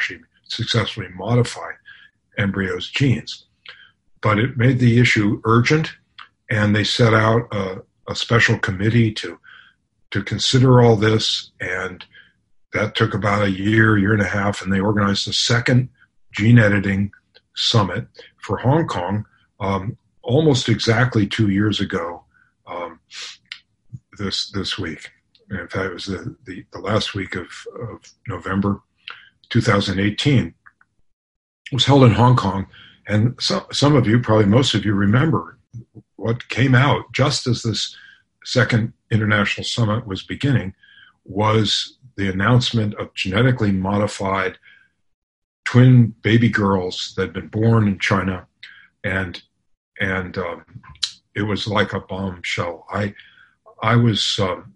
successfully modify embryos' genes. But it made the issue urgent, and they set out a, a special committee to to consider all this, and that took about a year, year and a half, and they organized a second gene editing summit for Hong Kong um, almost exactly two years ago um, this this week. In fact, it was the, the, the last week of, of November two thousand eighteen. It was held in Hong Kong, and some, some of you, probably most of you, remember what came out just as this second international summit was beginning was the announcement of genetically modified twin baby girls that had been born in China, and and um, it was like a bombshell. I I was um,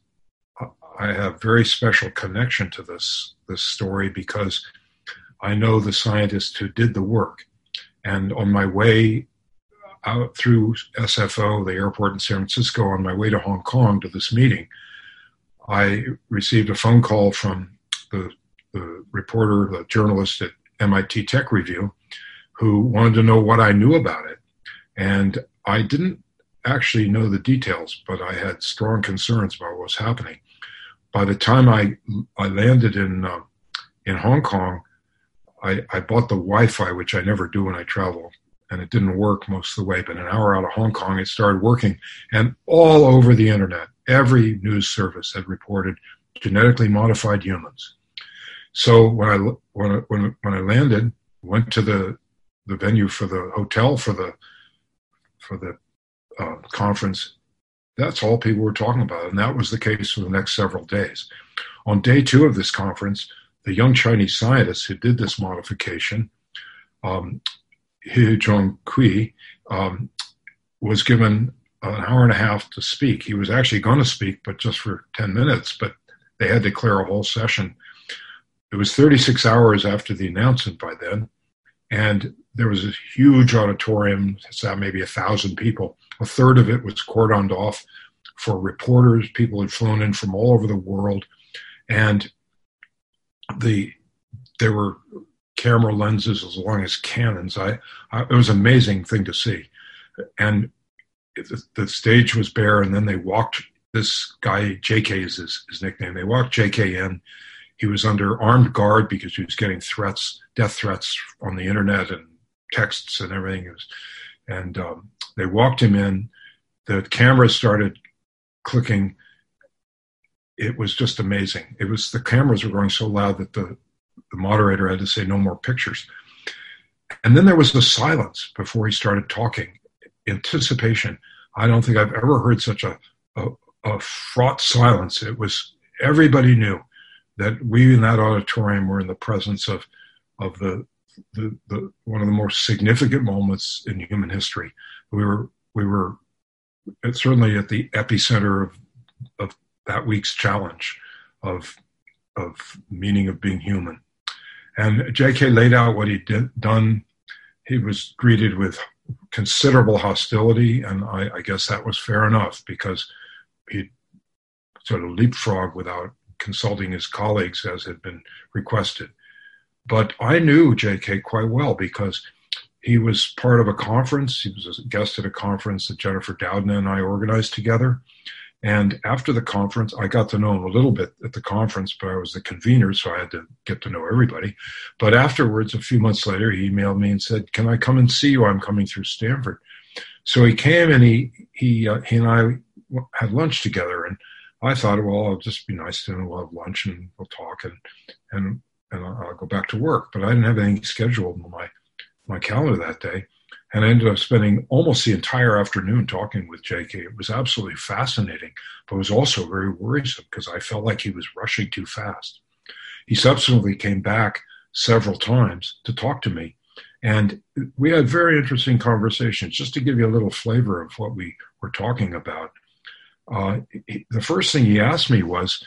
I have very special connection to this this story because I know the scientists who did the work, and on my way out through S F O, the airport in San Francisco, on my way to Hong Kong to this meeting, I received a phone call from the, the reporter, the journalist at M I T Tech Review, who wanted to know what I knew about it. And I didn't actually know the details, but I had strong concerns about what was happening. By the time I I landed in uh, in Hong Kong, I, I bought the Wi-Fi, which I never do when I travel, and it didn't work most of the way. But an hour out of Hong Kong, it started working, and all over the internet, every news service had reported genetically modified humans. So when I when I, when, when I landed, went to the the venue for the hotel for the for the uh, conference, that's all people were talking about, and that was the case for the next several days. On day two of this conference, the young Chinese scientist who did this modification, um, He Zhongqi, um, was given an hour and a half to speak. He was actually going to speak, but just for ten minutes, but they had to clear a whole session. It was thirty-six hours after the announcement by then, and there was a huge auditorium, it's maybe a thousand people. A third of it was cordoned off for reporters. People had flown in from all over the world, and the there were camera lenses as long as cannons. I, I it was an amazing thing to see, and it, the, the stage was bare. And then they walked this guy. J K is his, his nickname. They walked J K in. He was under armed guard because he was getting threats, death threats on the internet and texts and everything. It was, and um, they walked him in. The cameras started clicking. It was just amazing. It was the cameras were going so loud that the, the moderator had to say no more pictures. And then there was the silence before he started talking. Anticipation. I don't think I've ever heard such a, a, a fraught silence. It was, everybody knew that we in that auditorium were in the presence of of the, the, the one of the most significant moments in human history. We were we were certainly at the epicenter of of that week's challenge of of meaning of being human. And J K laid out what he'd did, done. He was greeted with considerable hostility, and I, I guess that was fair enough because he sort of leapfrogged without consulting his colleagues as had been requested. But I knew J K quite well because he was part of a conference. He was a guest at a conference that Jennifer Doudna and I organized together. And after the conference, I got to know him a little bit at the conference, but I was the convener, so I had to get to know everybody. But afterwards, a few months later, he emailed me and said, "Can I come and see you? I'm coming through Stanford." So he came, and he he uh, he and I had lunch together. And I thought, well, I'll just be nice to him. We'll have lunch and we'll talk, and and and I'll go back to work. But I didn't have anything scheduled on my my calendar that day. And I ended up spending almost the entire afternoon talking with J K. It was absolutely fascinating, but it was also very worrisome because I felt like he was rushing too fast. He subsequently came back several times to talk to me, and we had very interesting conversations. Just to give you a little flavor of what we were talking about, uh, he, the first thing he asked me was,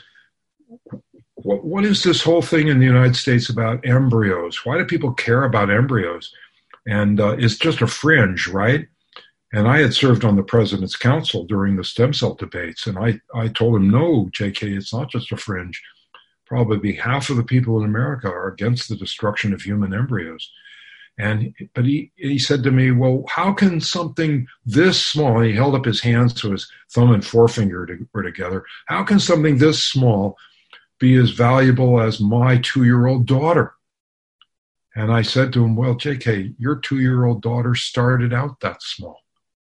what, what is this whole thing in the United States about embryos? Why do people care about embryos? And uh, it's just a fringe, right? And I had served on the President's Council during the stem cell debates, and I, I told him, no, J K, it's not just a fringe. probably half of the people in America are against the destruction of human embryos. And but he he said to me, well, how can something this small, and he held up his hands so his thumb and forefinger to, were together, how can something this small be as valuable as my two-year-old daughter? And I said to him, well, J K, your two-year-old daughter started out that small.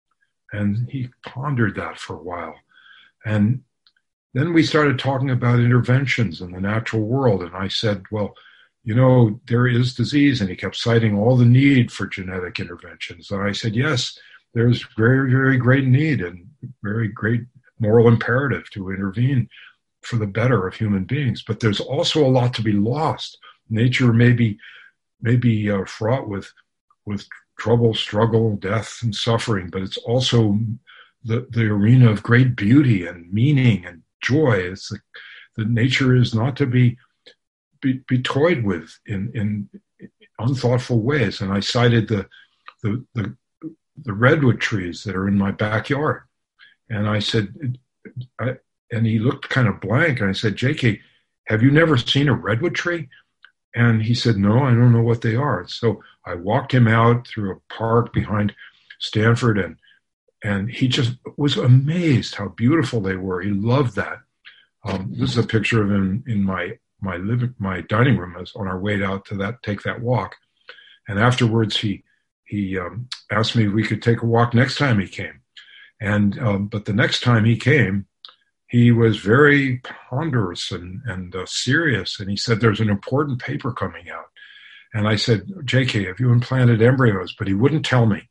And he pondered that for a while. And then we started talking about interventions in the natural world. And I said, well, you know, there is disease. And he kept citing all the need for genetic interventions. And I said, yes, there's very, very great need and very great moral imperative to intervene for the better of human beings. But there's also a lot to be lost. Nature may be, may be uh, fraught with, with trouble, struggle, death, and suffering, but it's also the, the arena of great beauty and meaning and joy. It's the, the nature is not to be, be, be toyed with in, in unthoughtful ways. And I cited the, the, the, the redwood trees that are in my backyard. And I said, I, and he looked kind of blank. And I said, J K, have you never seen a redwood tree? And he said, no, I don't know what they are. So I walked him out through a park behind Stanford, and and he just was amazed how beautiful they were. He loved that. Um, this is a picture of him in my my living my dining room as on our way out to that take that walk. And afterwards, he he um, asked me if we could take a walk next time he came. And um, but the next time he came, he was very ponderous and, and uh, serious. And he said, there's an important paper coming out. And I said, J K, have you implanted embryos? But he wouldn't tell me.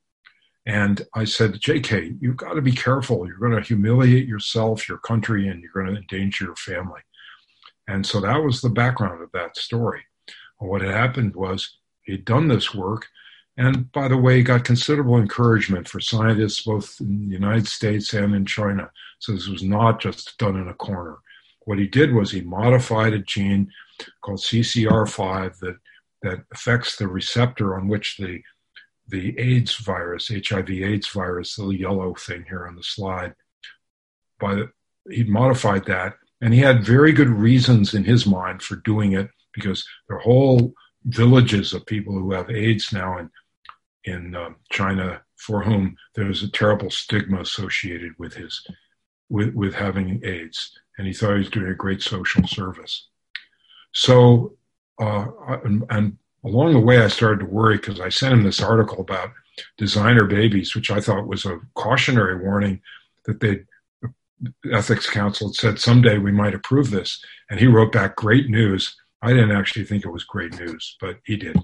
And I said, J K, you've got to be careful. You're going to humiliate yourself, your country, and you're going to endanger your family. And so that was the background of that story. Well, what had happened was he'd done this work. And by the way, got considerable encouragement for scientists both in the United States and in China. So this was not just done in a corner. What he did was he modified a gene called C C R five that, that affects the receptor on which the, the AIDS virus, H I V AIDS virus, the yellow thing here on the slide, by the, he modified that. And he had very good reasons in his mind for doing it, because there are whole villages of people who have AIDS now in in um, China for whom there's a terrible stigma associated with his with, with having AIDS, and he thought he was doing a great social service. So, uh, and, and along the way, I started to worry because I sent him this article about designer babies, which I thought was a cautionary warning that they the Ethics Council had said someday we might approve this, and he wrote back, "Great news." I didn't actually think it was great news, but he did.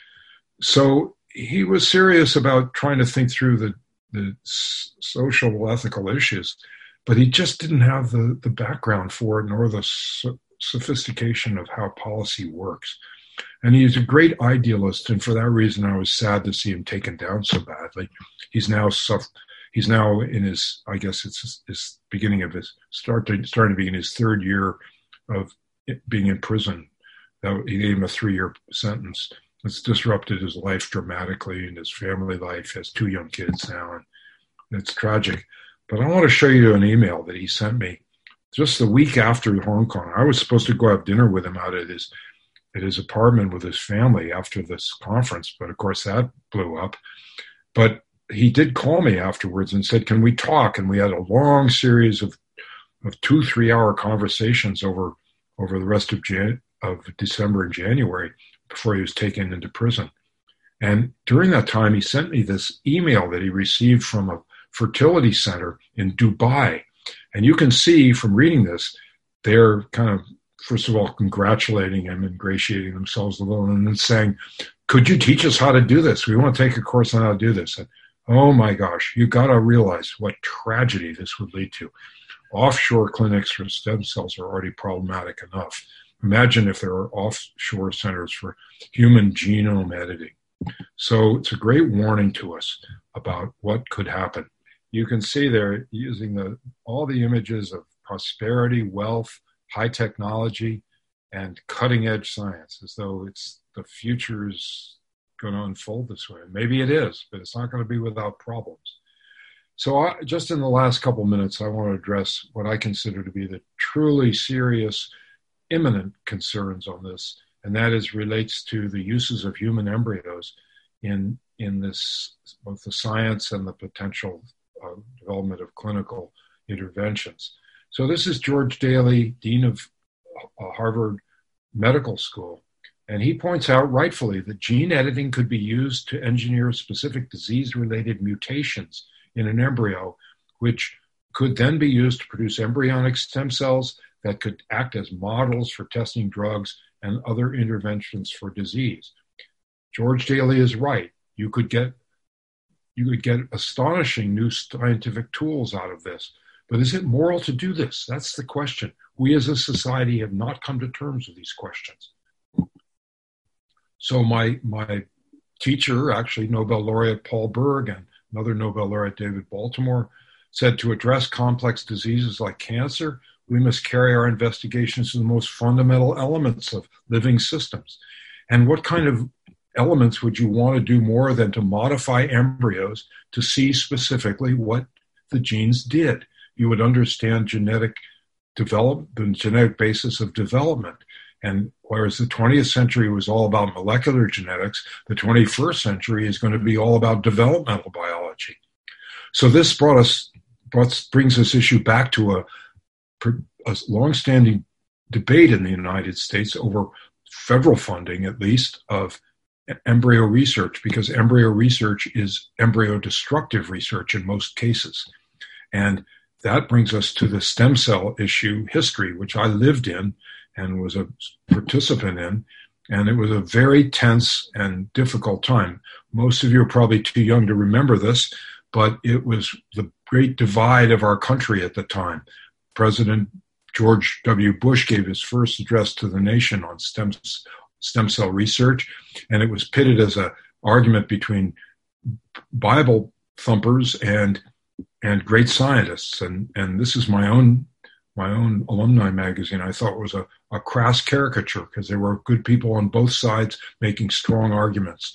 So he was serious about trying to think through the, the social, ethical issues, but he just didn't have the, the background for it, nor the so- sophistication of how policy works. And he's a great idealist, and for that reason, I was sad to see him taken down so badly. He's now suff- he's now in his, I guess it's his, his beginning of his start to, starting to be in his third year of being in prison. That he gave him a three-year sentence. It's disrupted his life dramatically and his family life. He has two young kids now, and it's tragic. But I want to show you an email that he sent me just the week after Hong Kong. I was supposed to go have dinner with him out at his at his apartment with his family after this conference, but of course that blew up. But he did call me afterwards and said, "Can we talk?" And we had a long series of of two, three-hour conversations over over the rest of Jan- of December and January, before he was taken into prison. And during that time, he sent me this email that he received from a fertility center in Dubai. And you can see from reading this, they're kind of, first of all, congratulating him, ingratiating themselves a little, and then saying, could you teach us how to do this? We want to take a course on how to do this. And, oh my gosh, you got to realize what tragedy this would lead to. Offshore clinics for stem cells are already problematic enough. Imagine if there are offshore centers for human genome editing. So it's a great warning to us about what could happen. You can see there using the all the images of prosperity, wealth, high technology, and cutting-edge science, as though it's the future is going to unfold this way. Maybe it is, but it's not going to be without problems. So I, just in the last couple minutes, I want to address what I consider to be the truly serious imminent concerns on this, and that is relates to the uses of human embryos in in this, both the science and the potential uh, development of clinical interventions. So this is George Daly, Dean of uh, Harvard Medical School, and he points out rightfully that gene editing could be used to engineer specific disease-related mutations in an embryo, which could then be used to produce embryonic stem cells that could act as models for testing drugs and other interventions for disease. George Daly is right. You could get you could get astonishing new scientific tools out of this. But is it moral to do this? That's the question. We as a society have not come to terms with these questions. So my my teacher, actually Nobel laureate Paul Berg and another Nobel laureate David Baltimore, said to address complex diseases like cancer, we must carry our investigations to the most fundamental elements of living systems. And what kind of elements would you want to do more than to modify embryos to see specifically what the genes did? You would understand genetic develop the genetic basis of development. And whereas the twentieth century was all about molecular genetics, the twenty-first century is going to be all about developmental biology. So this brought us, brought, brings this issue back to a, a longstanding debate in the United States over federal funding, at least, of embryo research, because embryo research is embryo destructive research in most cases. And that brings us to the stem cell issue history, which I lived in and was a participant in. And it was a very tense and difficult time. Most of you are probably too young to remember this, but it was the great divide of our country at the time. President George W. Bush gave his first address to the nation on stem, stem cell research, and it was pitted as an argument between Bible thumpers and and great scientists. And, and this is my own my own alumni magazine. I thought it was a, a crass caricature because there were good people on both sides making strong arguments.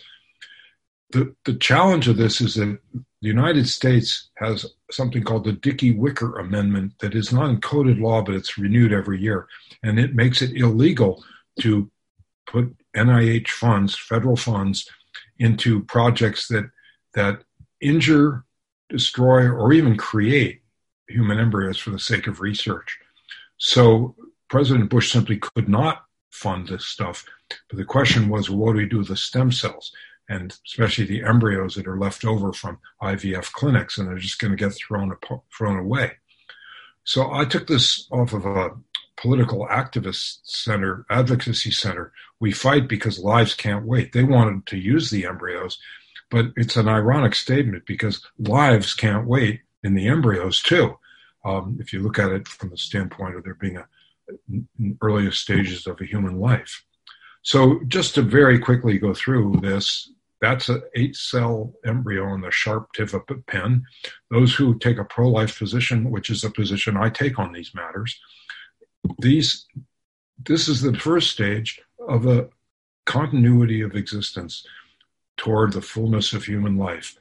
The, the challenge of this is that the United States has something called the Dickey-Wicker Amendment that is not in coded law, but it's renewed every year. And it makes it illegal to put N I H funds, federal funds, into projects that that injure, destroy, or even create human embryos for the sake of research. So President Bush simply could not fund this stuff. But the question was, well, what do we do with the stem cells? And especially the embryos that are left over from I V F clinics, and they're just going to get thrown, thrown away. So I took this off of a political activist center, advocacy center. We fight because lives can't wait. They wanted to use the embryos, but it's an ironic statement because lives can't wait in the embryos too. Um, if you look at it from the standpoint of there being a, a earliest stages of a human life. So just to very quickly go through this, that's an eight-cell embryo in the sharp tip of a pen. Those who take a pro-life position, which is a position I take on these matters, these, this is the first stage of a continuity of existence toward the fullness of human life.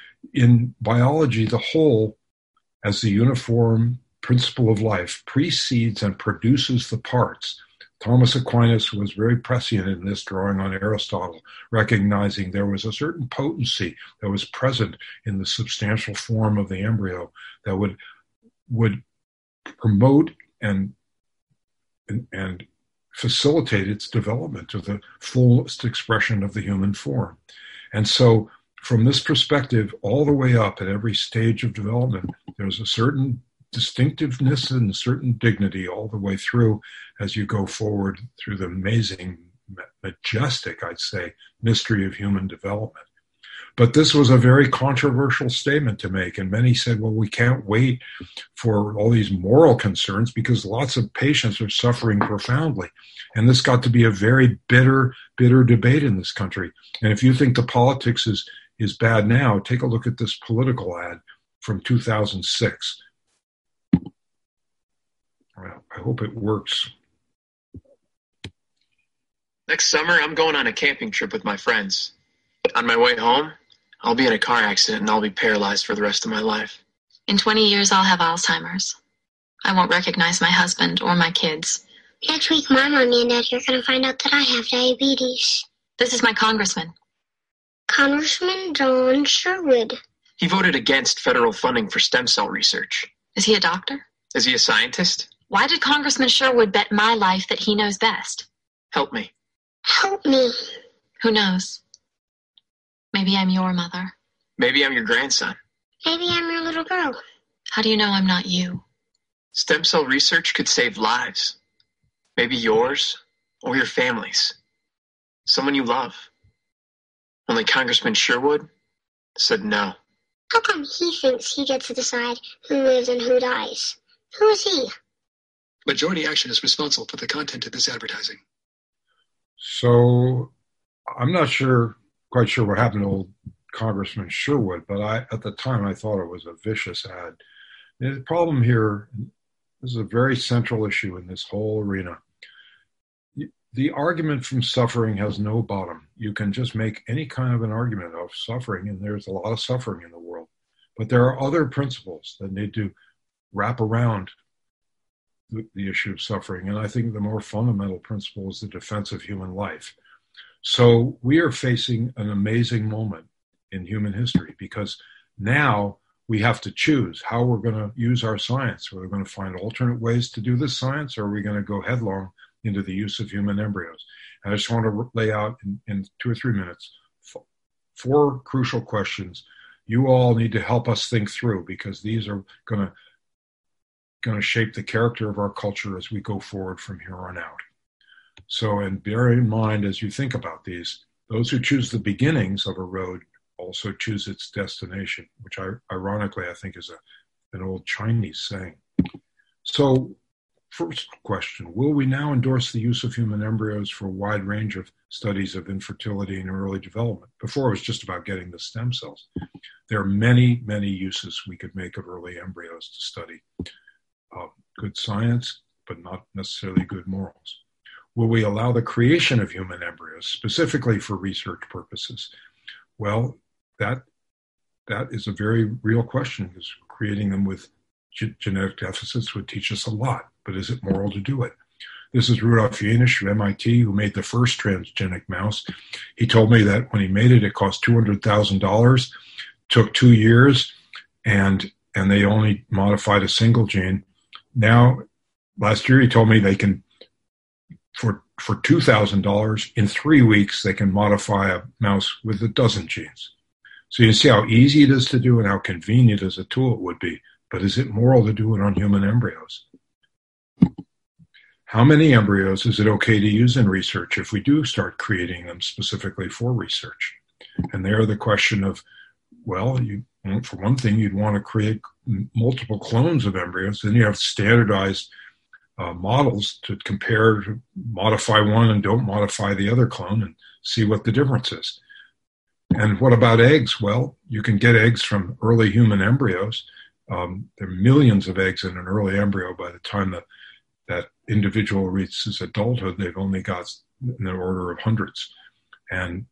In biology, the whole, as the uniform principle of life, precedes and produces the parts. Thomas Aquinas was very prescient in this, drawing on Aristotle, recognizing there was a certain potency that was present in the substantial form of the embryo that would would promote and and, and facilitate its development to the fullest expression of the human form. And so from this perspective, all the way up at every stage of development, there's a certain distinctiveness and a certain dignity all the way through as you go forward through the amazing, majestic, I'd say, mystery of human development. But this was a very controversial statement to make, and many said, well, we can't wait for all these moral concerns because lots of patients are suffering profoundly. And this got to be a very bitter, bitter debate in this country. And if you think the politics is, is bad now, take a look at this political ad from two thousand six. Well, I hope it works. Next summer, I'm going on a camping trip with my friends. On my way home, I'll be in a car accident and I'll be paralyzed for the rest of my life. In twenty years, I'll have Alzheimer's. I won't recognize my husband or my kids. Next week, my mommy and daddy are going to find out that I have diabetes. This is my congressman. Congressman John Sherwood. He voted against federal funding for stem cell research. Is he a doctor? Is he a scientist? Why did Congressman Sherwood bet my life that he knows best? Help me. Help me. Who knows? Maybe I'm your mother. Maybe I'm your grandson. Maybe I'm your little girl. How do you know I'm not you? Stem cell research could save lives. Maybe yours or your family's. Someone you love. Only Congressman Sherwood said no. How come he thinks he gets to decide who lives and who dies? Who is he? Majority Action is responsible for the content of this advertising. So I'm not sure, quite sure what happened to old Congressman Sherwood, but I, at the time, I thought it was a vicious ad. The problem here, this is a very central issue in this whole arena. The argument from suffering has no bottom. You can just make any kind of an argument of suffering, and there's a lot of suffering in the world. But there are other principles that need to wrap around the, the issue of suffering, and I think the more fundamental principle is the defense of human life. So we are facing an amazing moment in human history, because now we have to choose how we're going to use our science. Are we going to find alternate ways to do this science, or are we going to go headlong into the use of human embryos? And I just want to lay out in, in two or three minutes four crucial questions you all need to help us think through, because these are going to going to shape the character of our culture as we go forward from here on out. So, and bear in mind as you think about these, those who choose the beginnings of a road also choose its destination, which I, ironically I think is a, an old Chinese saying. So, first question, will we now endorse the use of human embryos for a wide range of studies of infertility and early development? Before it was just about getting the stem cells. There are many, many uses we could make of early embryos to study. Uh, good science, but not necessarily good morals. Will we allow the creation of human embryos specifically for research purposes? Well, that that is a very real question, because creating them with ge- genetic deficits would teach us a lot. But is it moral to do it? This is Rudolf Janisch from M I T, who made the first transgenic mouse. He told me that when he made it, it cost two hundred thousand dollars, took two years, and and they only modified a single gene. Now, last year he told me they can, for for two thousand dollars, in three weeks, they can modify a mouse with a dozen genes. So you see how easy it is to do and how convenient as a tool it would be. But is it moral to do it on human embryos? How many embryos is it okay to use in research if we do start creating them specifically for research? And there the question of, well, you, for one thing, you'd want to create multiple clones of embryos. Then you have standardized uh, models to compare, to modify one and don't modify the other clone and see what the difference is. And what about eggs? Well, you can get eggs from early human embryos. Um, there are millions of eggs in an early embryo. By the time that that individual reaches adulthood, they've only got in the order of hundreds. And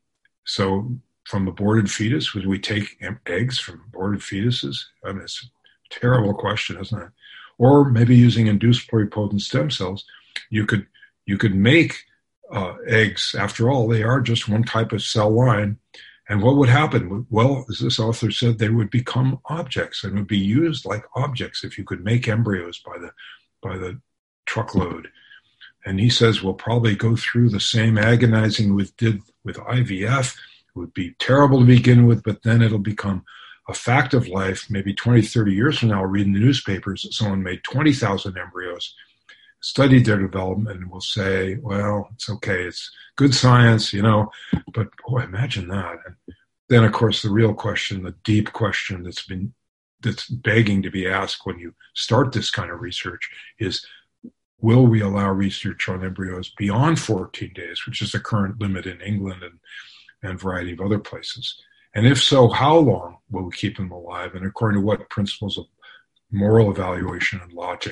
so from aborted fetus, would we take eggs from aborted fetuses? I mean, it's a terrible question, isn't it? Or maybe using induced pluripotent stem cells, you could you could make uh, eggs. After all, they are just one type of cell line. And what would happen? Well, as this author said, they would become objects and would be used like objects if you could make embryos by the by the truckload. And he says we'll probably go through the same agonizing we did with I V F. It would be terrible to begin with, but then it'll become a fact of life. Maybe twenty, thirty years from now, I'll read in the newspapers that someone made twenty thousand embryos, studied their development, and will say, well, it's okay, it's good science, you know, but boy, imagine that. And then, of course, the real question, the deep question that's been that's begging to be asked when you start this kind of research is, will we allow research on embryos beyond fourteen days, which is the current limit in England and, and a variety of other places? And if so, how long will we keep them alive? And according to what principles of moral evaluation and logic?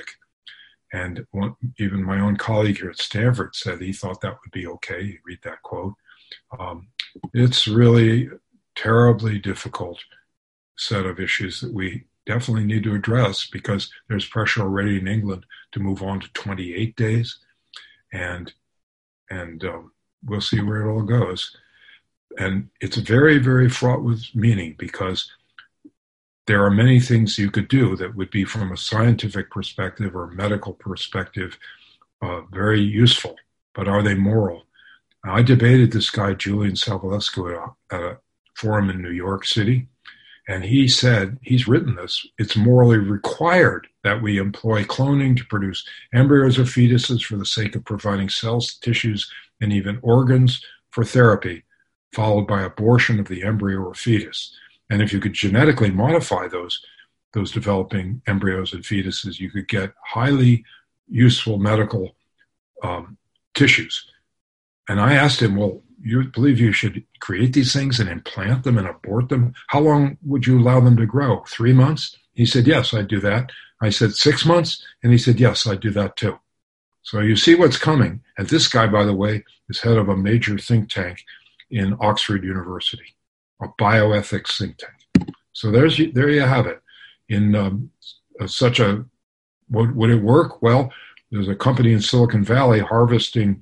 And one, even my own colleague here at Stanford said he thought that would be okay. You read that quote. Um, it's really terribly difficult set of issues that we definitely need to address, because there's pressure already in England to move on to twenty-eight days. and and um, we'll see where it all goes. And it's very, very fraught with meaning, because there are many things you could do that would be, from a scientific perspective or medical perspective, uh, very useful. But are they moral? I debated this guy, Julian Savulescu, at a, at a forum in New York City, and he said, he's written this, it's morally required that we employ cloning to produce embryos or fetuses for the sake of providing cells, tissues, and even organs for therapy, followed by abortion of the embryo or fetus. And if you could genetically modify those, those developing embryos and fetuses, you could get highly useful medical um, tissues. And I asked him, well, you believe you should create these things and implant them and abort them? How long would you allow them to grow? Three months? He said, yes, I'd do that. I said, six months? And he said, yes, I'd do that too. So you see what's coming. And this guy, by the way, is head of a major think tank in Oxford University, a bioethics think tank. So there's there you have it. In um, such a, would, would it work? Well, there's a company in Silicon Valley harvesting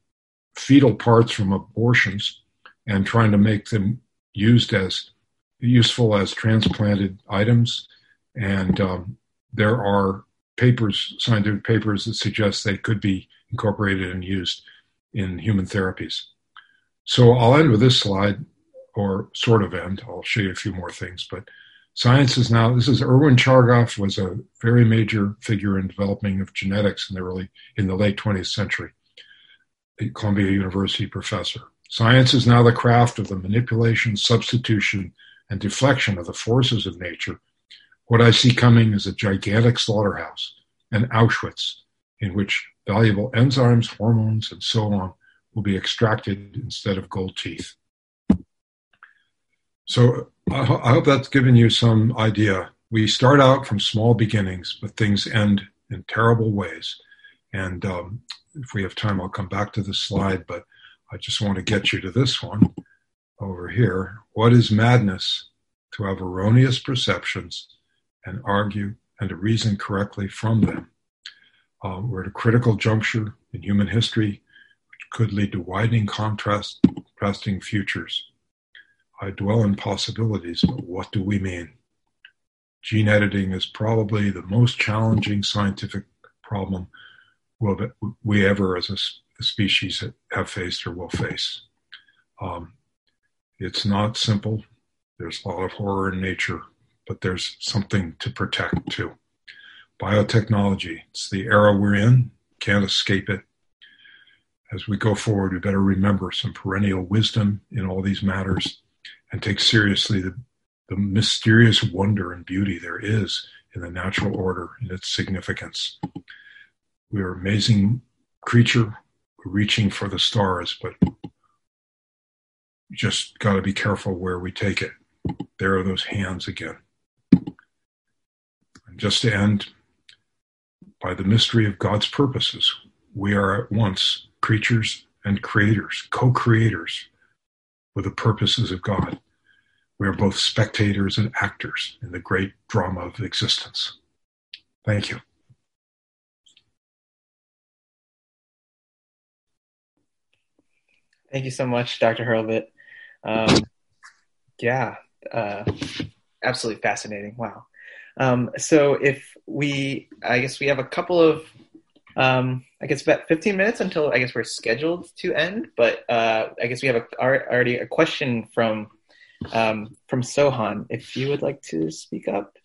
fetal parts from abortions and trying to make them used as useful as transplanted items. And um, there are papers, scientific papers, that suggest they could be incorporated and used in human therapies. So I'll end with this slide, or sort of end. I'll show you a few more things, but science is now, this is Erwin Chargaff, was a very major figure in developing of genetics in the early, in the late twentieth century. A Columbia University professor. Science is now the craft of the manipulation, substitution, and deflection of the forces of nature. What I see coming is a gigantic slaughterhouse, an Auschwitz, in which valuable enzymes, hormones, and so on will be extracted instead of gold teeth. So I, ho- I hope that's given you some idea. We start out from small beginnings, but things end in terrible ways. And um, if we have time, I'll come back to this slide, but I just want to get you to this one over here. What is madness? To have erroneous perceptions and argue and to reason correctly from them. Uh, we're at a critical juncture in human history, which could lead to widening contrast, contrasting futures. I dwell in possibilities, but what do we mean? Gene editing is probably the most challenging scientific problem will we ever as a species have faced or will face. Um, it's not simple. There's a lot of horror in nature, but there's something to protect too. Biotechnology, it's the era we're in, can't escape it. As we go forward, we better remember some perennial wisdom in all these matters and take seriously the, the mysterious wonder and beauty there is in the natural order and its significance. We are an amazing creature reaching for the stars, but you just got to be careful where we take it. There are those hands again. And just to end, by the mystery of God's purposes, we are at once creatures and creators, co-creators with the purposes of God. We are both spectators and actors in the great drama of existence. Thank you. Thank you so much, Doctor Hurlbut. Um, yeah, uh, absolutely fascinating. Wow. Um, so if we, I guess we have a couple of, um, I guess about fifteen minutes until I guess we're scheduled to end, but uh, I guess we have a, already a question from um, from Sohan. If you would like to speak up.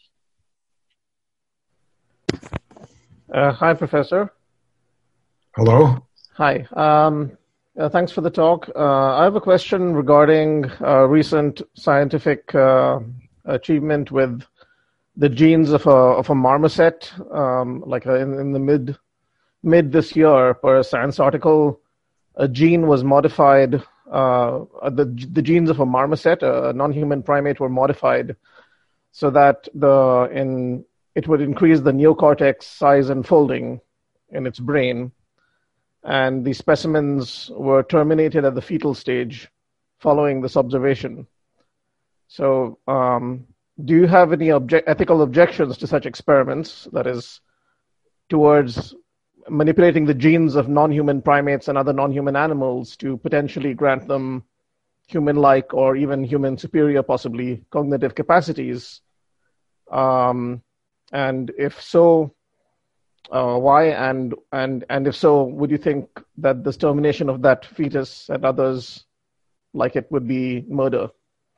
Uh, hi, Professor. Hello. Hi. Um, uh, thanks for the talk. Uh, I have a question regarding uh, recent scientific uh, achievement with the genes of a of a marmoset. Um, like uh, in, in the mid mid this year, per a Science article, a gene was modified. Uh, the the genes of a marmoset, a non-human primate, were modified so that the in it would increase the neocortex size and folding in its brain, and the specimens were terminated at the fetal stage following this observation. So, um, do you have any obje- ethical objections to such experiments, that is, towards manipulating the genes of non-human primates and other non-human animals to potentially grant them human-like or even human superior, possibly, cognitive capacities? Um, and if so, uh, why? And, and, and if so, would you think that the termination of that fetus and others like it would be murder?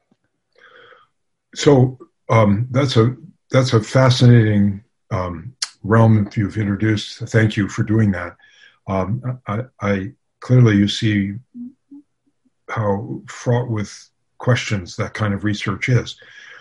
So um, that's a that's a fascinating um, realm if you've introduced. Thank you for doing that. Um, I, I clearly you see how fraught with questions that kind of research is.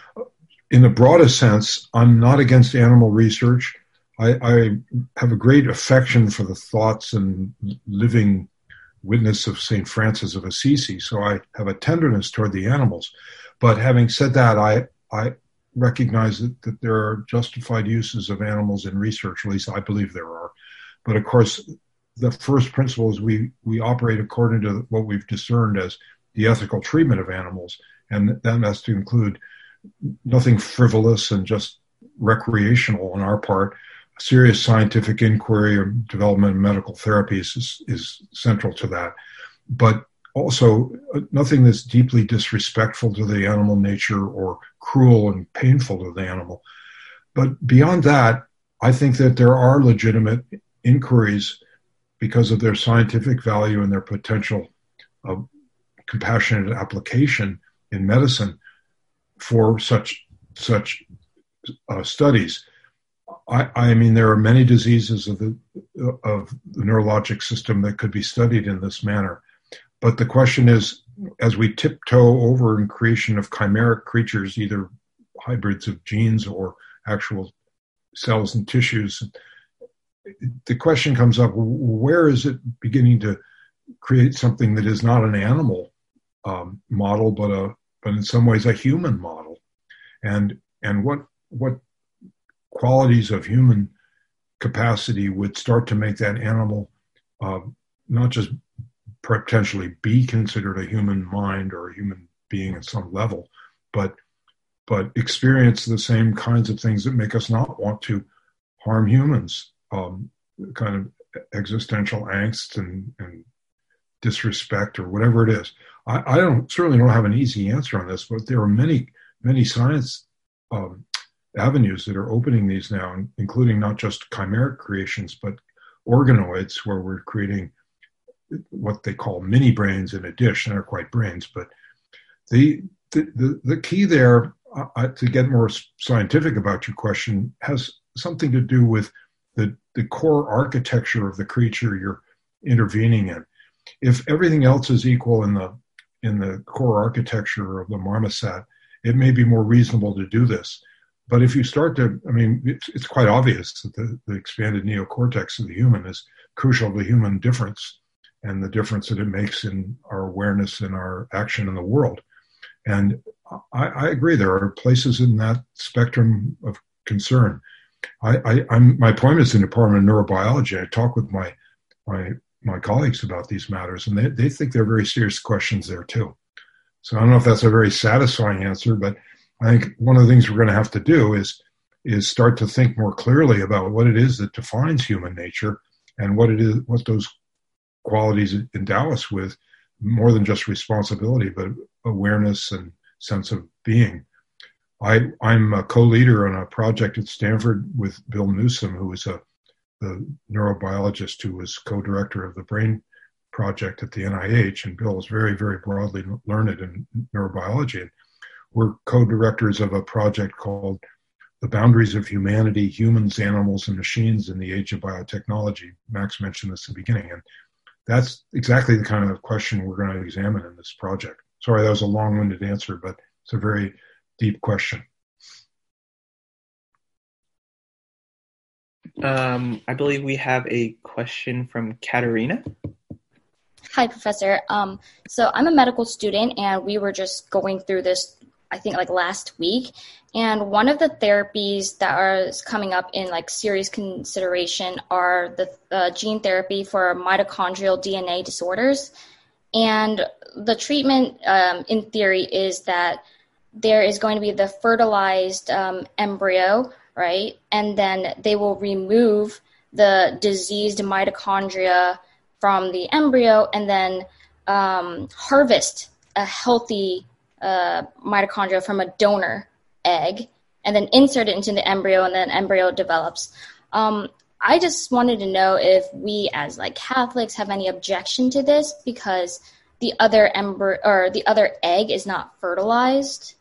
In the broadest sense, I'm not against animal research. I, I have a great affection for the thoughts and living witness of Saint Francis of Assisi, so I have a tenderness toward the animals. But having said that, I I recognize that, that there are justified uses of animals in research, at least I believe there are. But of course, the first principle is we, we operate according to what we've discerned as the ethical treatment of animals, and that has to include nothing frivolous and just recreational on our part. Serious scientific inquiry or development of medical therapies is, is central to that. But also nothing that's deeply disrespectful to the animal nature or cruel and painful to the animal. But beyond that, I think that there are legitimate inquiries because of their scientific value and their potential of compassionate application in medicine for such such uh, studies. I, I mean, there are many diseases of the of the neurologic system that could be studied in this manner. But the question is, as we tiptoe over in creation of chimeric creatures, either hybrids of genes or actual cells and tissues, the question comes up, where is it beginning to create something that is not an animal um, model, but a but in some ways a human model? And and what what qualities of human capacity would start to make that animal uh, not just potentially be considered a human mind or a human being at some level, but but experience the same kinds of things that make us not want to harm humans, um, kind of existential angst and, and disrespect or whatever it is. I, I don't certainly don't have an easy answer on this, but there are many, many science um, avenues that are opening these now, including not just chimeric creations, but organoids, where we're creating what they call mini brains in a dish. They're not quite brains, but the the the, the key there, uh, to get more scientific about your question, has something to do with the the core architecture of the creature you're intervening in. If everything else is equal in the in the core architecture of the marmoset, it may be more reasonable to do this. But if you start to, I mean, it's, it's quite obvious that the, the expanded neocortex of the human is crucial to human difference and the difference that it makes in our awareness and our action in the world. And I, I agree, there are places in that spectrum of concern. I, I, I'm, my appointment is in the Department of Neurobiology. I talk with my my my colleagues about these matters, and they, they think they're very serious questions there too. So I don't know if that's a very satisfying answer, but I think one of the things we're going to have to do is is start to think more clearly about what it is that defines human nature and what it is, what those qualities endow us with, more than just responsibility, but awareness and sense of being. I, I'm a co-leader on a project at Stanford with Bill Newsom, who is a the neurobiologist who was co-director of the Brain Project at the N I H, and Bill is very, very broadly learned in neurobiology. We're co-directors of a project called The Boundaries of Humanity, Humans, Animals, and Machines in the Age of Biotechnology. Max mentioned this in the beginning, and that's exactly the kind of question we're going to examine in this project. Sorry, that was a long-winded answer, but it's a very deep question. Um, I believe we have a question from Katerina. Hi, Professor. Um, so I'm a medical student, and we were just going through this, I think, like last week. And one of the therapies that are coming up in like serious consideration are the uh, gene therapy for mitochondrial D N A disorders. And the treatment, um, in theory, is that there is going to be the fertilized um, embryo, right? And then they will remove the diseased mitochondria from the embryo and then um, harvest a healthy uh, mitochondria from a donor egg and then insert it into the embryo, and then embryo develops. Um, I just wanted to know if we as like Catholics have any objection to this because the other embryo or the other egg is not fertilized.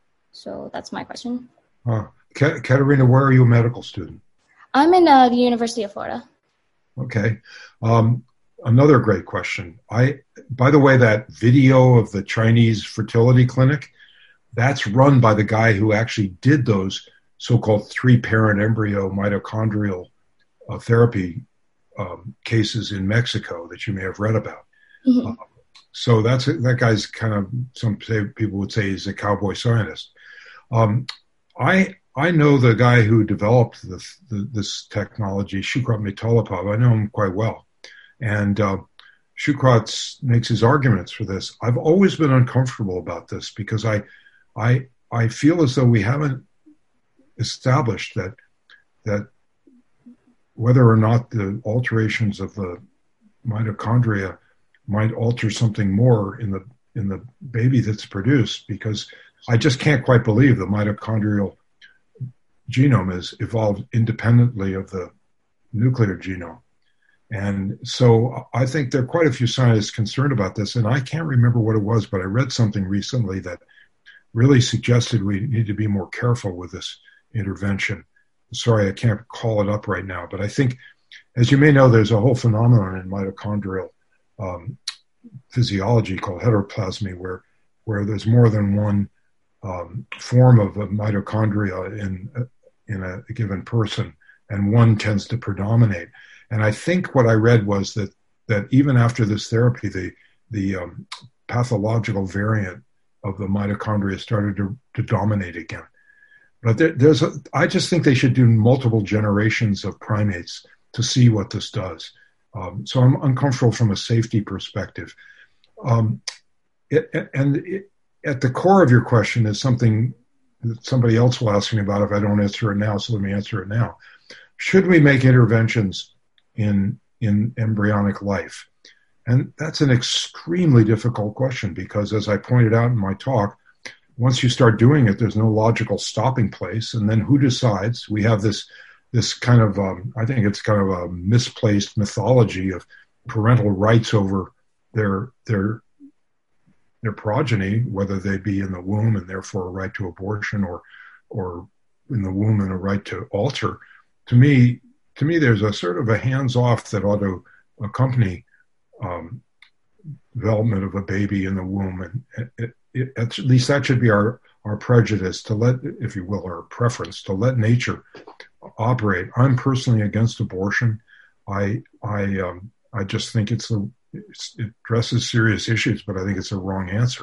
So that's my question. Uh, Ka- Katerina, where are you a medical student? I'm in uh, the University of Florida. Okay. Um, another great question. I, by the way, that video of the Chinese fertility clinic, that's run by the guy who actually did those so-called three-parent embryo mitochondrial uh, therapy um, cases in Mexico that you may have read about. Mm-hmm. Uh, so that's that guy's kind of, some say, people would say he's a cowboy scientist. Um, I I know the guy who developed the, the, this technology, Shukrat Mitolapov. I know him quite well. And uh, Shukrat makes his arguments for this. I've always been uncomfortable about this because I I I feel as though we haven't established that that whether or not the alterations of the mitochondria might alter something more in the in the baby that's produced, because I just can't quite believe the mitochondrial genome is evolved independently of the nuclear genome. And so I think there are quite a few scientists concerned about this, and I can't remember what it was, but I read something recently that really suggested we need to be more careful with this intervention. Sorry, I can't call it up right now, but I think, as you may know, there's a whole phenomenon in mitochondrial um, physiology called heteroplasmy, where where there's more than one um, form of a mitochondria in in a, a given person, and one tends to predominate. And I think what I read was that that even after this therapy, the the um, pathological variant of the mitochondria started to, to dominate again. But there, there's, a, I just think they should do multiple generations of primates to see what this does. Um, so I'm uncomfortable from a safety perspective. Um, it, and it, at the core of your question is something that somebody else will ask me about if I don't answer it now. So let me answer it now. Should we make interventions in in embryonic life? And that's an extremely difficult question because, as I pointed out in my talk, once you start doing it, there's no logical stopping place. And then who decides? We have this this kind of, um, I think it's kind of a misplaced mythology of parental rights over their their their progeny, whether they be in the womb and therefore a right to abortion, or or in the womb and a right to alter. To me, to me, there's a sort of a hands-off that ought to accompany um, development of a baby in the womb, and it, it, at least that should be our our prejudice, to let, if you will, our preference, to let nature operate. I'm personally against abortion. I I um, I just think it's a it's, it addresses serious issues, but I think it's a wrong answer,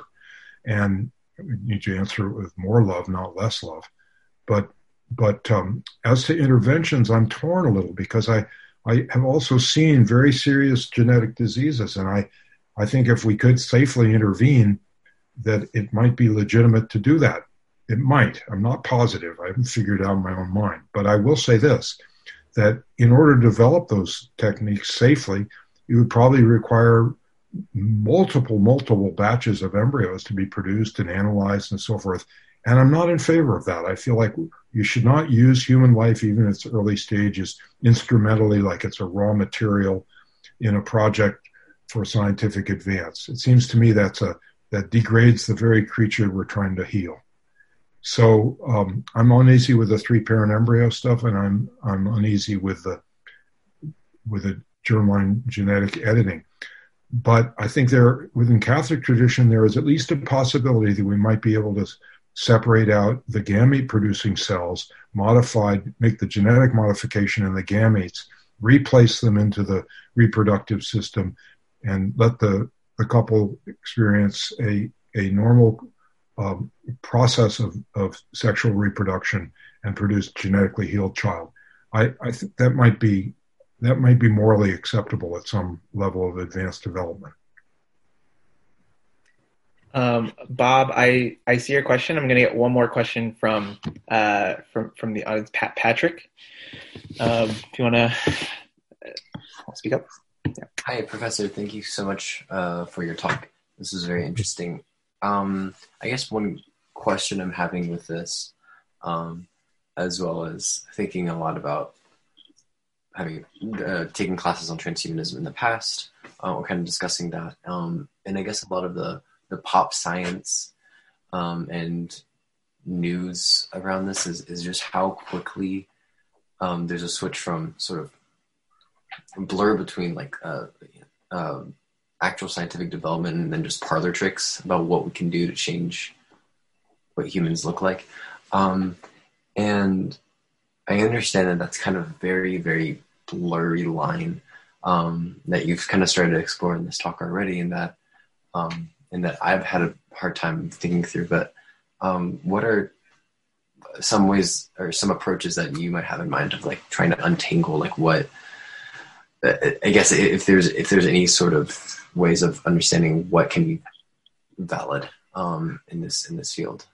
and we need to answer it with more love, not less love. But but um, as to interventions, I'm torn a little because I I have also seen very serious genetic diseases, and I I think if we could safely intervene, that it might be legitimate to do that. It might. I'm not positive. I haven't figured it out in my own mind. But I will say this, that in order to develop those techniques safely, you would probably require multiple, multiple batches of embryos to be produced and analyzed and so forth. And I'm not in favor of that. I feel like you should not use human life, even in its early stages, instrumentally, like it's a raw material in a project for scientific advance. It seems to me that's a that degrades the very creature we're trying to heal. So um, I'm uneasy with the three-parent embryo stuff, and I'm I'm uneasy with the with the germline genetic editing. But I think there, within Catholic tradition, there is at least a possibility that we might be able to separate out the gamete-producing cells, modified, make the genetic modification in the gametes, replace them into the reproductive system, and let the, the couple experience a, a normal um, process of, of sexual reproduction and produce genetically healed child. I, I think that might be that might be morally acceptable at some level of advanced development. Um, Bob, I, I see your question. I'm going to get one more question from uh, from from the audience, Pat Patrick. Um, if you want to speak up. Yeah. Hi, Professor. Thank you so much uh, for your talk. This is very interesting. Um, I guess one question I'm having with this, um, as well as thinking a lot about having uh, taken classes on transhumanism in the past, uh, we're kind of discussing that. Um, and I guess a lot of the, the pop science um, and news around this is, is just how quickly um, there's a switch from sort of blur between like uh, uh, actual scientific development and then just parlor tricks about what we can do to change what humans look like. Um, and I understand that that's kind of a very, very blurry line um, that you've kind of started to explore in this talk already, and that um, and that I've had a hard time thinking through. But um, what are some ways or some approaches that you might have in mind of like trying to untangle like what? I guess if there's if there's any sort of ways of understanding what can be valid um, in this in this field.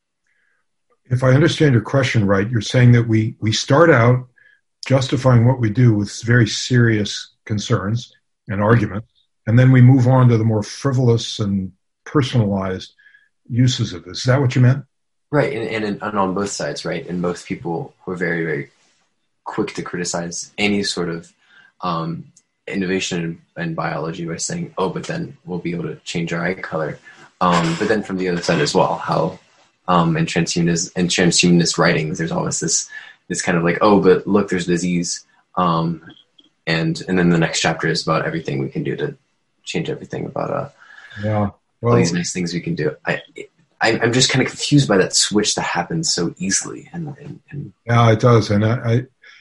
If I understand your question right, you're saying that we, we start out justifying what we do with very serious concerns and arguments, and then we move on to the more frivolous and personalized uses of this. Is that what you meant? Right, and, and, and on both sides, right? And both people were very, very quick to criticize any sort of um, innovation in, in biology by saying, oh, but then we'll be able to change our eye color. Um, but then from the other side as well, how Um, and transhumanist and transhumanist writings, there's always this this kind of like, oh, but look, there's disease, um, and and then the next chapter is about everything we can do to change everything about uh, yeah, well, all these nice things we can do. I, I I'm just kind of confused by that switch that happens so easily, and, and, and yeah, it does, and I, I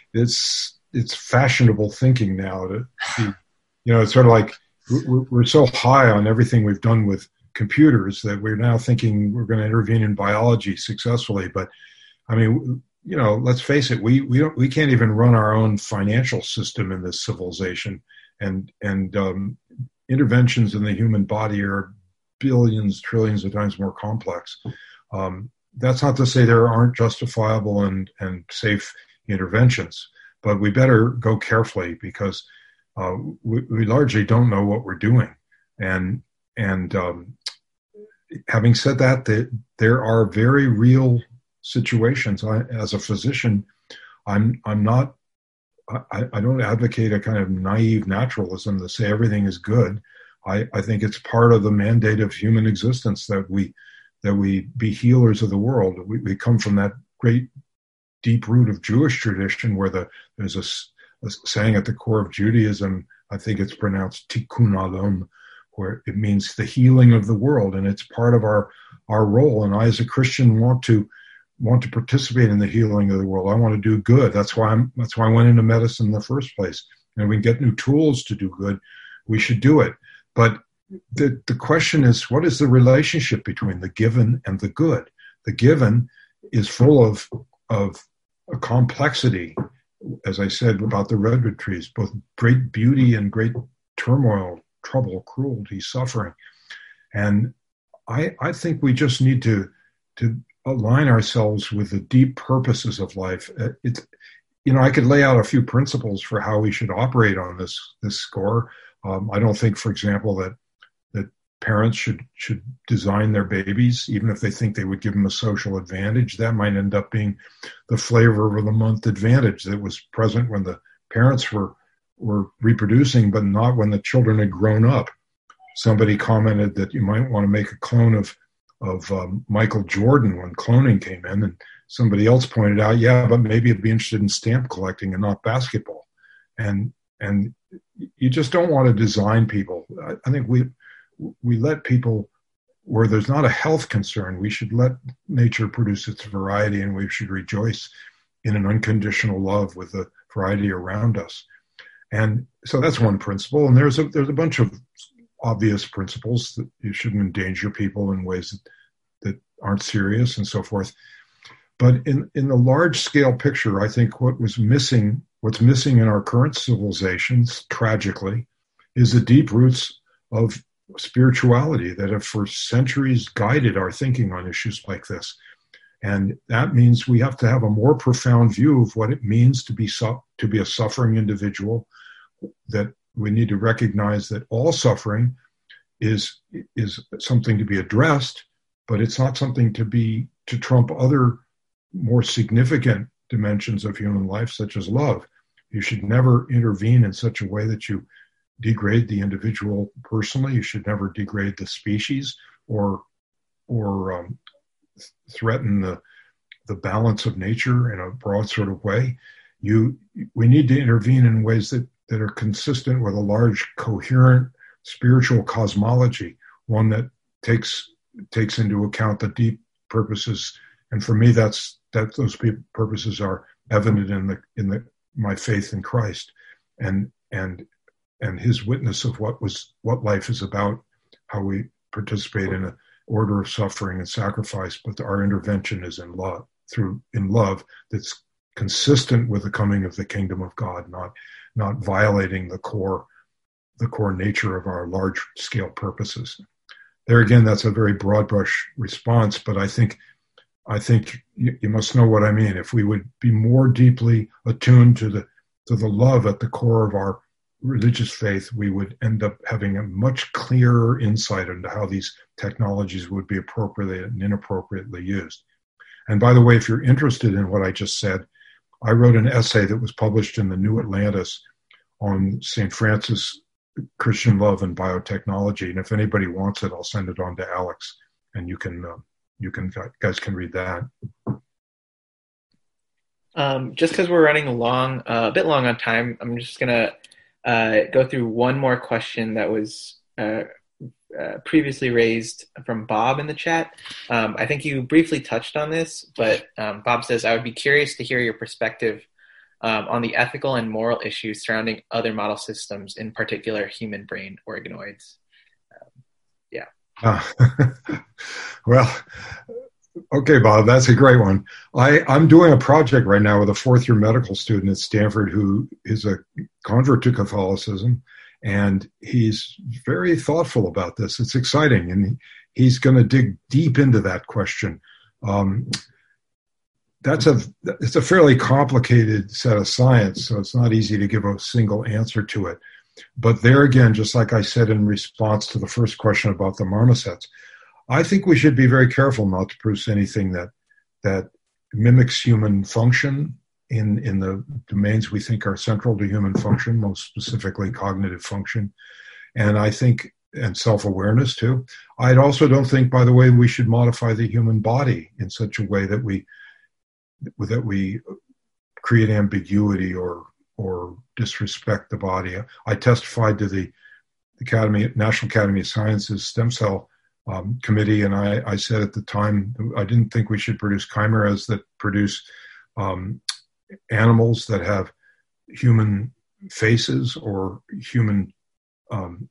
it's it's fashionable thinking now to be, you know, it's sort of like we're, we're so high on everything we've done with computers that we're now thinking we're going to intervene in biology successfully. But I mean, you know, let's face it, we we don't we can't even run our own financial system in this civilization, and and um, interventions in the human body are billions, trillions of times more complex. Um, that's not to say there aren't justifiable and and safe interventions, but we better go carefully because uh, we, we largely don't know what we're doing, and and um, having said that, the, there are very real situations. I, as a physician, I'm I'm not. I, I don't advocate a kind of naive naturalism to say everything is good. I, I think it's part of the mandate of human existence that we that we be healers of the world. We, we come from that great deep root of Jewish tradition, where the there's a, a saying at the core of Judaism. I think it's pronounced tikkun olam, where it means the healing of the world, and it's part of our, our role. And I, as a Christian, want to want to participate in the healing of the world. I want to do good. That's why I'm. That's why I went into medicine in the first place. And if we can get new tools to do good, we should do it. But the the question is, what is the relationship between the given and the good? The given is full of of a complexity, as I said about the redwood trees, both great beauty and great turmoil, trouble, cruelty, suffering. And I, I think we just need to to align ourselves with the deep purposes of life. It's, you know, I could lay out a few principles for how we should operate on this this score. Um, I don't think, for example, that that parents should should design their babies, even if they think they would give them a social advantage. That might end up being the flavor of the month advantage that was present when the parents were were reproducing, but not when the children had grown up. Somebody commented that you might want to make a clone of of um, Michael Jordan when cloning came in, and somebody else pointed out, yeah, but maybe you'd be interested in stamp collecting and not basketball. And and you just don't want to design people. I, I think we we let people, where there's not a health concern, we should let nature produce its variety, and we should rejoice in an unconditional love with the variety around us. And so that's one principle. And there's a there's a bunch of obvious principles that you shouldn't endanger people in ways that, that aren't serious and so forth. But in, in the large scale picture, I think what was missing, what's missing in our current civilizations, tragically, is the deep roots of spirituality that have for centuries guided our thinking on issues like this. And that means we have to have a more profound view of what it means to be su- to be a suffering individual, that we need to recognize that all suffering is is something to be addressed, but it's not something to be to trump other more significant dimensions of human life, such as love. You should never intervene in such a way that you degrade the individual personally. You should never degrade the species or or um, threaten the the balance of nature in a broad sort of way. You we need to intervene in ways that, that are consistent with a large, coherent spiritual cosmology, one that takes takes into account the deep purposes. And for me, that's that those purposes are evident in the in the my faith in Christ, and and and His witness of what was what life is about, how we participate in an order of suffering and sacrifice, but our intervention is in love, through in love that's consistent with the coming of the kingdom of God, not not violating the core the core nature of our large scale purposes. There again, that's a very broad brush response, but I think I think you, you must know what I mean. If we would be more deeply attuned to the to the love at the core of our religious faith, we would end up having a much clearer insight into how these technologies would be appropriately and inappropriately used. And by the way, if you're interested in what I just said, I wrote an essay that was published in the New Atlantis on Saint Francis, Christian love and biotechnology. And if anybody wants it, I'll send it on to Alex, and you can uh, you can guys can read that. Um, just because we're running long, uh, a bit long on time, I'm just gonna uh, go through one more question that was uh, uh, previously raised from Bob in the chat. Um, I think you briefly touched on this, but um, Bob says, I would be curious to hear your perspective um, on the ethical and moral issues surrounding other model systems, in particular human brain organoids. Um, yeah. Uh, well, okay, Bob, that's a great one. I, I'm doing a project right now with a fourth year medical student at Stanford who is a convert to Catholicism, and he's very thoughtful about this. It's exciting, and he's going to dig deep into that question. Um, that's a it's a fairly complicated set of science, so it's not easy to give a single answer to it. But there again, just like I said in response to the first question about the marmosets, I think we should be very careful not to produce anything that that mimics human function in, in the domains we think are central to human function, most specifically cognitive function. And I think, and self-awareness too. I also don't think, by the way, we should modify the human body in such a way that we that we create ambiguity or or disrespect the body. I testified to the Academy, National Academy of Sciences stem cell um, committee, and I, I said at the time I didn't think we should produce chimeras that produce um, animals that have human faces or human um,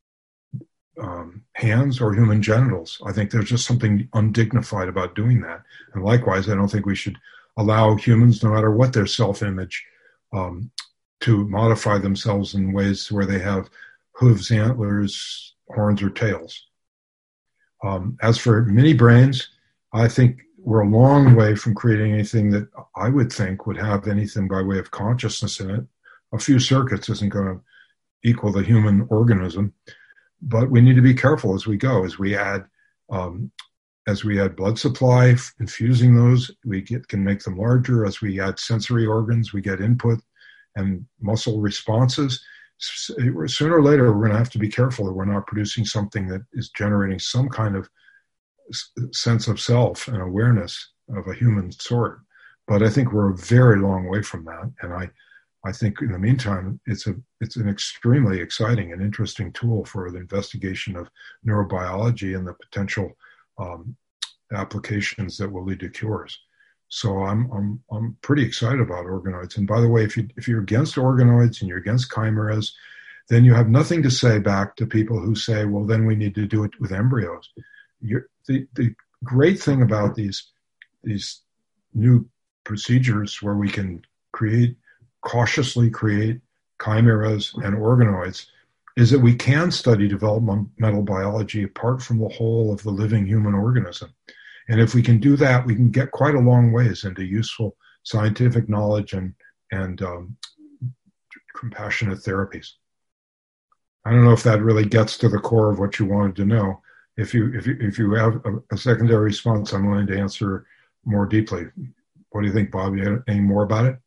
um, hands or human genitals. I think there's just something undignified about doing that. And likewise, I don't think we should allow humans, no matter what their self-image, um, to modify themselves in ways where they have hooves, antlers, horns, or tails. Um, as for mini brains, I think we're a long way from creating anything that I would think would have anything by way of consciousness in it. A few circuits isn't going to equal the human organism, but we need to be careful as we go, as we add um, as we add blood supply, infusing those, we get, can make them larger. As we add sensory organs, we get input and muscle responses. Sooner or later, we're going to have to be careful that we're not producing something that is generating some kind of sense of self and awareness of a human sort. But I think we're a very long way from that. And I, I think in the meantime, it's a it's an extremely exciting and interesting tool for the investigation of neurobiology and the potential um, applications that will lead to cures. So I'm I'm I'm pretty excited about organoids. And by the way, if you if you're against organoids and you're against chimeras, then you have nothing to say back to people who say, well, then we need to do it with embryos. You're, the the great thing about these these new procedures where we can create cautiously create chimeras and organoids is that we can study developmental biology apart from the whole of the living human organism. And if we can do that, we can get quite a long ways into useful scientific knowledge and, and um, compassionate therapies. I don't know if that really gets to the core of what you wanted to know. If you if you if you have a, a secondary response, I'm willing to answer more deeply. What do you think, Bob? You have any more about it?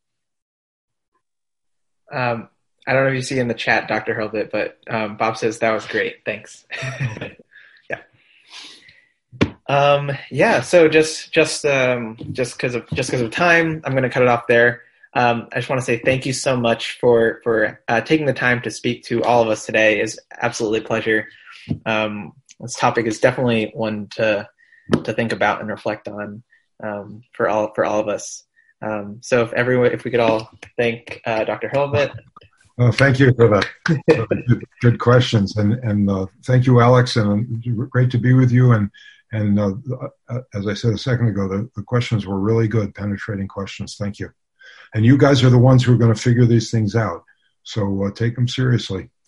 Um, I don't know if you see in the chat, Doctor Hurlbut, but um, Bob says that was great. Thanks. yeah. Um, yeah. So just just um, just because of just because of time, I'm going to cut it off there. Um, I just want to say thank you so much for for uh, taking the time to speak to all of us today. It's absolutely a pleasure. Um, this topic is definitely one to to think about and reflect on um, for all for all of us. Um, so if everyone, if we could all thank uh, Doctor Hurlbut. Well, thank you for the, for the good, good questions, and and uh, thank you, Alex, and uh, great to be with you. And and uh, uh, as I said a second ago, the, the questions were really good, penetrating questions. Thank you. And you guys are the ones who are going to figure these things out. So uh, take them seriously.